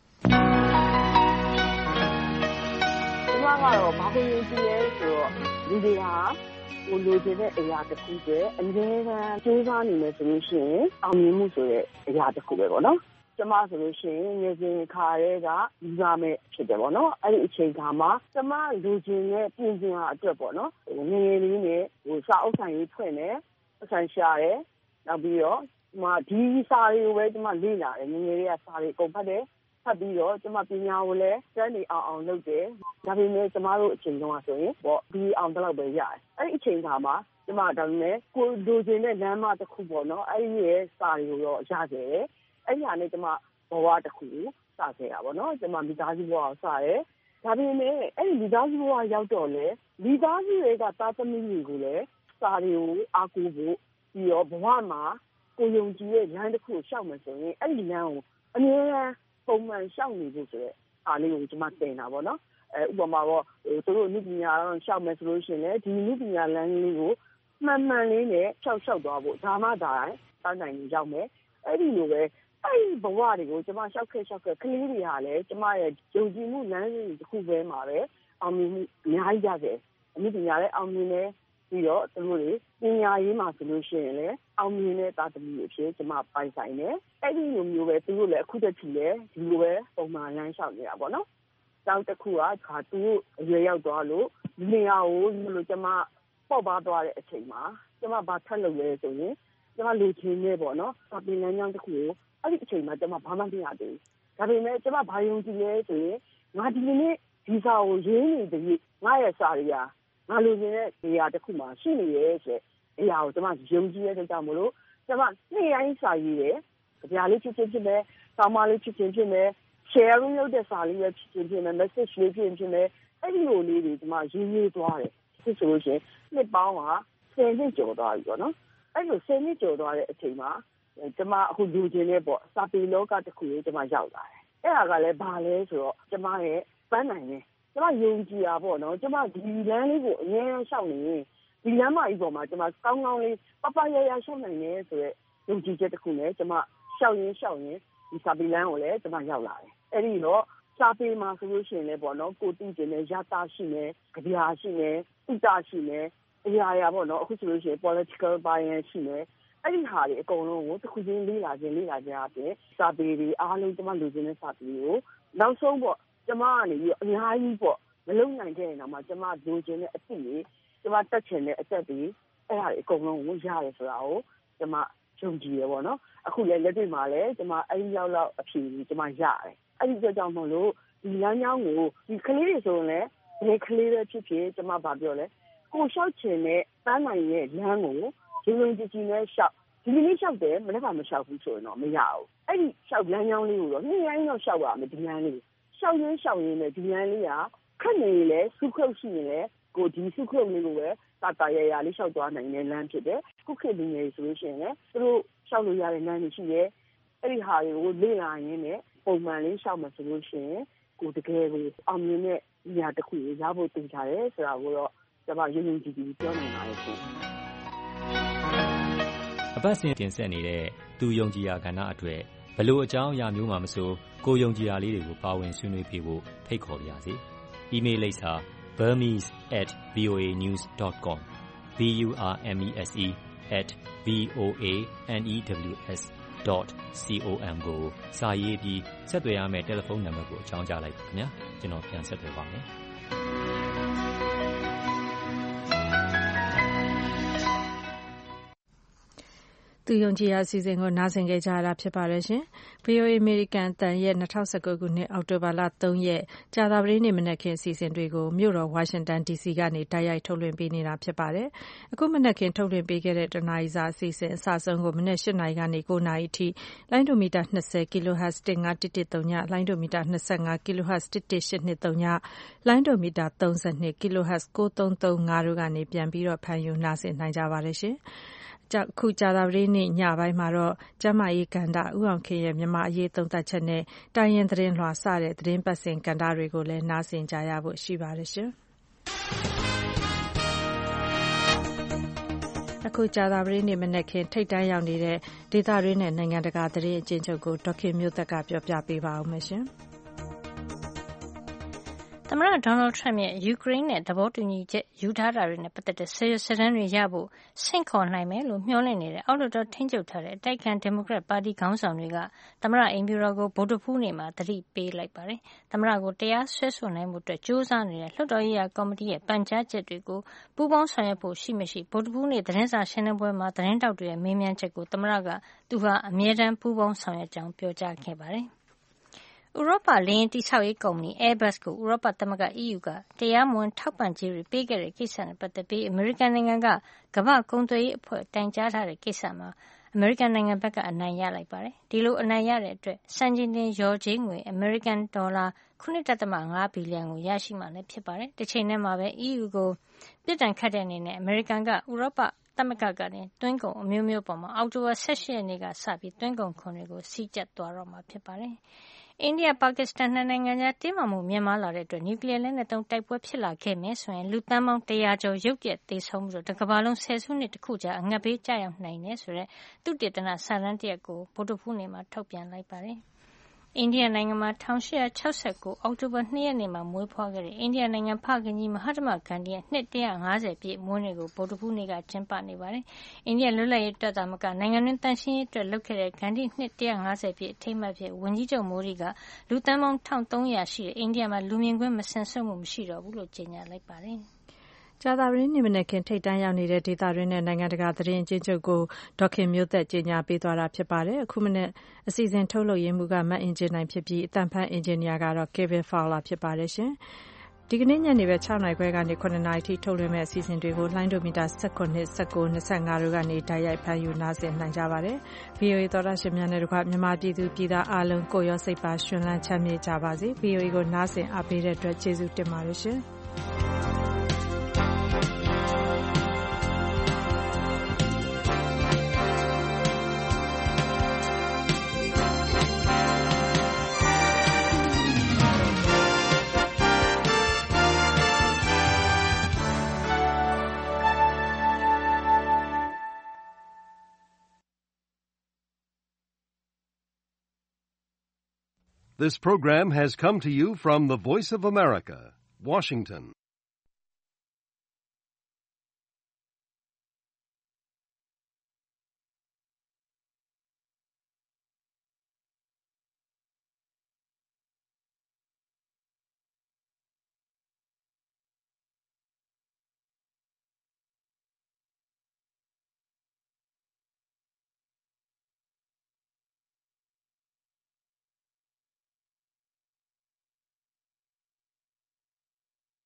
ကျမကတော့ဘာကိုယုံကြည်ရဲဆိုတော့လူတွေဟာကိုလိုချင်တဲ့အရာတစ်ခုတည်းအမြဲတမ်းကြိုးစားနေမယ်ဆိုလို့ရှိရင်အောင်မြင်မှုဆိုတဲ့အရာတစ်ခုပဲပေါ့နော်ကျမဆိုလို့ရှိရင်ငယ်စဉ်ခါရဲကလူသားမဲ့ဖြစ်တယ်ပေါ့နော်အဲ့ဒီအချိန်ခါမှာကျမလူချင်းရဲ့ပြင်ကျင်ဟာအတွက်ပေါ့နော်ငယ်ငယ်လေးနဲ့ဟိုစာအုပ်ဆိုင်ရေးဖွင့်တယ်အဆိုင်ရှာတယ်နောက်ပြီးတော့ဒီမှာဒီစာတွေကိုပဲကျမလေ့လာတယ်ငယ်ငယ်လေးကစာတွေအကုန်ဖတ်တယ်ဖတ်ပြီးတော့ကျမပညာကိုလည်းစမ်းနေအောင်အောင်လုပ်တယ်ဒါပေမဲ့ကျမတို့အချိန်တုန်းကဆိုရင်ပေါ့ဒီအောင်တလောက်ပဲရတယ်အဲ့ဒီအချိန်ခါမှာကျမဒါပေမဲ့ကိုလိုချင်တဲ့လမ်းမတစ်ခုပေါ့နော်အဲ့ဒီရဲ့စာတွေကိုတော့ရခဲ့တယ်အဲ့ဒီဟာနဲ့ကျမဘဝတစ်ခုစခဲ့တာပေါ့နော်ကျမမိသားစုဘဝကိုစတယ်ဒါပေမဲ့အဲ့ဒီမိသားစုဘဝရောက်တော့လေမိသားစုတွေကသားသမီးတွေကိုလည်းစာတွေကိုအားကိုးဖို့ပြီးတော့ဘဝမှာကိုယုံကြည်ရဲ့လမ်းတစ်ခုကိုရှောက်မယ်ဆိုရင်အဲ့ဒီလမ်းကိုအမြဲတမ်းပုံမှန်ရှောက်နေဖို့ဆိုတဲ့အားလေးကိုကျမတင်တာပေါ့နော်အဲဥပမာပေါ့သူတို့နည်းပညာတော့ရှောက်မယ်ဆိုလို့ရှိရင်လည်းဒီနည်းပညာလမ်းလေးကိုမှန်မှန်လေးနဲ့ရှောက်ရှောက်သွားဖို့ဒါမှသာတိုင်းတိုင်းရောက်မယ်အဲ့ဒီလိုပဲအဲ့ဒီဘဝတွေကိုကျမရှောက်ခဲ့ရှောက်ခဲ့ကလေးတွေဟာလည်းကျမရဲ့ယုံကြည်မှုလမ်းစဉ်တစ်ခုပဲမှာပဲအောင်မြင်မှုအများကြီးရခဲ့အနည်းပညာလည်းအောင်မြင်တယ်ပြီးတော့သူတို့တွေပညာရေးမှာဆိုလို့ရှိရင်လည်းအောင်မြင်တဲ့သားသမီးတွေဖြစ်ကျမပိုင်ဆိုင်တယ်အဲ့ဒီလိုမျိုးပဲသူတို့လည်းအခုတည်းကလည်းဒီလိုပဲပုံမှန်လမ်းလျှောက်နေတာပေါ့နော်တောင်းတစ်ခုကခါသူတို့အရွယ်ရောက်သွားလို့နေရာကိုလို့ကျမပေါ့ပါသွားတဲ့အချိန်မှာကျမဘာထပ်လုပ်လဲဆိုရင်ကျမလူချင်းနဲ့ပေါ့နော်စာပေလမ်းကြောင်းတစ်ခုကိုအဲ့ဒီအချိန်မှာကျမဘာမှမသိရသေးဘူးဒါပေမဲ့ကျမဘာယုံကြည်လဲဆိုရင်ငါဒီနေ့ဒီစာကိုရင်းနေတဲ့ငါရဲ့စာတွေကငါလူချင်းရဲ့နေရာတစ်ခုမှာရှိနေရဲ့ဆိုအရာကိုကျမယုံကြည်ရတဲ့ကြောင့်မလို့ကျမနေ့တိုင်းစာရေးတယ်ကြပြလေးဖြစ်ဖြစ်ဖြစ်မယ်စာမလေးဖြစ်ဖြစ်ဖြစ်မယ် sharing လုပ်တဲ့စာလေးပဲဖြစ်ဖြစ်ဖြစ်မယ် message လေးဖြစ်ဖြစ်မယ်အဲ့ဒီလိုလေးတွေကျမရေးရေးသွားတယ်ဖြစ်ဆိုလို့ရှိရင်နှစ်ပေါင်းကဆယ်နှစ်ကျော်သွားပြီပေါ့နော်အဲ့လိုဆယ်နှစ်ကျော်သွားတဲ့အချိန်မှာကျမအခုလူချင်းနဲ့ပေါ့စာပေလောကတစ်ခုကိုကျမရောက်လာတယ်အဲ့ဒါကလည်းဘာလဲဆိုတော့ကျမရဲ့ပန်းနိုင်တယ်ကျမယုံကြည်တာပေါ့နော်ကျမဒီလမ်းလေးကိုအများကြီးရှောက်နေရင်ဒီလမ်းမကြီးပေါ်မှာကျမကောင်းကောင်းလေးပပရရရှောက်နိုင်တယ်ဆိုတော့ယုံကြည်ချက်တစ်ခုနဲ့ကျမရှောက်ရင်းရှောက်ရင်းဒီစာပေလမ်းကိုလည်းကျမရောက်လာတယ်အဲ့ဒီတော့စာပေမှာဆိုလို့ရှိရင်လည်းပေါ့နော်ကိုသိကျင်တဲ့ရတာရှိမယ်ကြပြာရှိမယ်ဥတာရှိမယ်အရာရာပေါ့နော်အခုဆိုလို့ရှိရင် political bias ရှိမယ်အဲ့ဒီဟာတွေအကုန်လုံးကိုတစ်ခုချင်းလေးလာခြင်းလေးလာခြင်းအပြင်စာပေတွေအားလုံးကျမလူချင်းတဲ့စာပေကိုနောက်ဆုံးပေါ့ကျမကနေပြီးအများကြီးပေါ့မလုံနိုင်တဲ့နေရာမှာကျမလူချင်းတဲ့အစ်တွေကျမတက်ချင်တဲ့အသက်တွေအဲ့ဟာတွေအကုန်လုံးကိုရတယ်ဆိုတာကိုကျမယုံကြည်ရပေါ့နော်အခုလည်းလက်တွေ့မှာလည်းကျမအဲ့ဒီရောက်လောက်အဖြေကြီးကျမရတယ်အဲ့ဒီကြောင့်မို့လို့ဒီလမ်းကြောင်းကိုဒီကလေးတွေဆိုရင်လည်းဘယ်ကလေးတွေဖြစ်ဖြစ်ကျမဗာပြောလဲကိုလျှောက်ချင်တဲ့ပန်းနိုင်ရဲ့လမ်းကိုရုံရုံကြည်ကြည်နဲ့လျှောက်ဒီနေ့လျှောက်တယ်မနေ့ကမလျှောက်ဘူးဆိုရင်တော့မရဘူးအဲ့ဒီလျှောက်လမ်းကြောင်းလေးကိုတော့နေ့တိုင်းတော့လျှောက်ရမယ်ဒီလမ်းလေးလျှောက်ရင်းလျှောက်ရင်းနဲ့ဒီလမ်းလေးကခက်နေလေစုခုတ်ရှိနေလေကိုဒီစုခုတ်လေးကိုပဲတာတာရရလေးလျှောက်သွားနိုင်တဲ့လမ်းဖြစ်တယ်ခုခေတ်လူငယ်ဆိုလို့ရှိရင်လည်းသူတို့လျှောက်လို့ရတဲ့လမ်းတွေရှိတယ်အဲ့ဒီဟာတွေကိုလေ့လာရင်းနဲ့ပုံမှန်လေးလျှောက်မှဆိုလို့ရှိရင်ကိုတကယ်ကိုအောင်မြင်တဲ့နေရာတစ်ခုကိုရဖို့တင်ကြတယ်ဆိုတာကိုတော့ကျမယုံကြည်ကြည်ပြောနိုင်ပါတယ်ရှင်အပတ်စဉ်တင်ဆက်နေတဲ့သူယုံကြည်ရာကဏ္ဍအတွက်ဘလို့အကြောင်းအရာမျိုးမှမဆိုကိုယုံကြည်ရာလေးတွေကိုပါဝင်ဆွေးနွေးပြဖို့ဖိတ်ခေါ်ပါရစေ။ email လိပ်စာ burmese at voa news dot com b u r m e s e at v o a n e w s dot com ကိုစာရေးပြီးဆက်သွယ်ရမယ့်တယ်လီဖုန်းနံပါတ်ကိုအကြောင်းကြားလိုက်ပါခင်ဗျာကျွန်တော်ပြန်ဆက်သွယ်ပါမယ်သူယုံကြည်ရာအစီအစဉ်ကိုနားဆင်ကြကြရတာဖြစ်ပါတယ်ရှင်။ ဗွီအိုအေ American အသံရဲ့၂၀၁၉ခုနှစ်အောက်တိုဘာလ၃ရက်ကြာသပတေးနေ့မနက်ခင်းအစီအစဉ်တွေကိုမြို့တော်ဝါရှင်တန်ဒီစီကနေတိုက်ရိုက်ထုတ်လွှင့်ပေးနေတာဖြစ်ပါတယ်။အခုမနက်ခင်းထုတ်လွှင့်ပေးခဲ့တဲ့တနာရီစာအစီအစဉ်အစဆုံးကိုမနက်၈နာရီကနေ၉နာရီအထိလိုင်းဒိုမီတာ၂၀ kilohertz ၁၅၁၁၃ညလိုင်းဒိုမီတာ၂၅ kilohertz ၁၁၈၂၃ညလိုင်းဒိုမီတာ၃၂ kilohertz ၉၃၃၅တို့ကနေပြန်ပြီးတော့ဖန်ယူနားဆင်နိုင်ကြပါတယ်ရှင်။ခုကြာသပတေးနေ့ညပိုင်းမှာတော့ကျန်းမာရေးကဏ္ဍဦးအောင်ခင်ရဲ့မြန်မာအရေးသုံးသပ်ချက်နဲ့တိုင်းရင်းသတင်းလွှာစတဲ့သတင်းပတ်စဉ်ကဏ္ဍတွေကိုလည်းနားဆင်ကြရဖို့ရှိပါတယ်ရှင်။အခုကြာသပတေးနေ့မနက်ခင်းထိတ်တန်းရောက်နေတဲ့ဒေသတွင်းနဲ့နိုင်ငံတကာသတင်းအကျဉ်းချုပ်ကိုဒေါက်ခင်မျိုးသက်ကပြောပြပေးပါဦးမယ်ရှင်။သမ္မတဒေါ်နယ်ထရမ့်ရဲ့ယူကရိန်းနဲ့သဘောတူညီချက်ယူထားတာတွေနဲ့ပတ်သက်တဲ့စာရွက်စာတမ်းတွေရဖို့ဆင့်ခေါ်နိုင်မယ်လို့မျှော်လင့်နေတဲ့အောက်လွှတ်တော်ထိန်းချုပ်ထားတဲ့အတိုက်အခံဒီမိုကရက်ပါတီခေါင်းဆောင်တွေကသမ္မတအိမ်ဖြူတော်ကိုဗုဒ္ဓဟူးနေ့မှာသတိပေးလိုက်ပါတယ်။သမ္မတကိုတရားစွဲဆိုနိုင်မှုအတွက်ကြိုးစားနေတဲ့လွှတ်တော်ရေးရာကော်မတီရဲ့ပန်ကြားချက်တွေကိုပူးပေါင်းဆောင်ရွက်ဖို့ရှိမရှိဗုဒ္ဓဟူးနေ့သတင်းစာရှင်းလင်းပွဲမှာသတင်းတောက်တွေရဲ့မေးမြန်းချက်ကိုသမ္မတကသူဟာအမြဲတမ်းပူးပေါင်းဆောင်ရွက်ကြောင်းပြောကြားခဲ့ပါတယ်။ဥရောပလေယာဉ်တည်ဆောက်ရေးကုမ္ပဏီ Airbus ကိုဥရောပသမဂ္ဂ E U ကတရားမဝင်ထောက်ပံ့ကြေးတွေပေးခဲ့တဲ့ကိစ္စနဲ့ပတ်သက်ပြီးအမေရိကန်နိုင်ငံကကမ္ဘာ့ကုန်သွယ်ရေးအဖွဲ့တိုင်ကြားထားတဲ့ကိစ္စမှာအမေရိကန်နိုင်ငံဘက်ကအနိုင်ရလိုက်ပါတယ်။ဒီလိုအနိုင်ရတဲ့အတွက်စံချိန်တင်လျော်ကြေးငွေအမေရိကန်ဒေါ်လာခုနစ်ဒသမငါးဘီလီယံကိုရရှိမှလည်းဖြစ်ပါတယ်။တစ်ချိန်တည်းမှာပဲ E U ကိုပြစ်ဒဏ်ခတ်တဲ့အနေနဲ့အမေရိကန်ကဥရောပသမဂ္ဂကနေသွင်းကုန်အမျိုးမျိုးပေါ်မှာအောက်တိုဘာ၁၈ရက်နေ့ကစပြီးသွင်းကုန်ခွန်တွေကိုစီးကျပ်သွားတော့မှာဖြစ်ပါတယ်။အိန္ဒိယပါကစ္စတန်နှစ်နိုင်ငံကြားတင်းမာမှုမြင့်မားလာတဲ့အတွက်နျူကလ িয়ার လက်နက်သုံးတိုက်ပွဲဖြစ်လာခဲ့မယ်ဆိုရင်လူသန်းပေါင်းတရာကျော်ရုတ်တရက်သေဆုံးပြီးတကမ္ဘာလုံးဆယ်စုနှစ်တစ်ခုကြာအငတ်ဘေးကျရောက်နိုင်တယ်ဆိုတဲ့သုတေသနစာတမ်းတစ်ရပ်ကိုဗုဒ္ဓဟူးနေ့မှာထုတ်ပြန်လိုက်ပါတယ်။အိန္ဒိယနိုင်ငံမှာ၁၈၆၉အောက်တိုဘာ၂ရက်နေ့မှာမွေးဖွားခဲ့တဲ့အိန္ဒိယနိုင်ငံဖခင်ကြီးမဟာတမဂန္ဒီရဲ့နှစ်၁၅၀ပြည့်မွေးနေ့ကိုဗုဒ္ဓဟူးနေ့ကကျင်းပနေပါတယ်။အိန္ဒိယလွတ်လပ်ရေးအတွက်သာမကနိုင်ငံတွင်းတန်ရှင်းရေးအတွက်လုပ်ခဲ့တဲ့ဂန္ဒီနှစ်၁၅၀ပြည့်အထိမ်းအမှတ်ဖြစ်ဝန်ကြီးချုပ်မိုဒီကလူသန်းပေါင်း၁၃၀၀ရှိတဲ့အိန္ဒိယမှာလူမြင်ကွင်းမစင်ဆုပ်မှုမရှိတော့ဘူးလို့ကြေညာလိုက်ပါတယ်။ကြာသပတေးနေ့မနက်ခင်းထိပ်တန်းရောက်နေတဲ့ဒေသတွင်းနဲ့နိုင်ငံတကာသတင်းအကျဉ်းချုပ်ကိုဒေါခင်မျိုးသက်ကြေညာပေးသွားတာဖြစ်ပါတယ်။အခုမနက်အစီအစဉ်ထုတ်လုပ်ရေးမှူးကမတ်အင်ဂျင်နိုင်ဖြစ်ပြီးအသံဖတ်အင်ဂျင်နီယာကတော့ Kevin Fowler ဖြစ်ပါတယ်ရှင်။ဒီကနေ့ညနေပဲ၆နာရီခွဲကနေ၇နာရီထိထုတ်လွှင့်မဲ့အစီအစဉ်တွေကိုလိုင်းဒိုမီတာ၁၇ ၁၉ ၂၅တို့ကနေတိုက်ရိုက်ဖမ်းယူနားဆင်နိုင်ကြပါတယ်။ V O A သောတာရှင်များနဲ့တကွမြန်မာပြည်သူပြည်သားအားလုံးကိုရောစိတ်ပါရှင်လန်းချမ်းမြေ့ကြပါစေ။ V O A ကိုနားဆင်အားပေးတဲ့အတွက်ကျေးဇူးတင်ပါတယ်ရှင်။ This program has come to you from the Voice of America, Washington.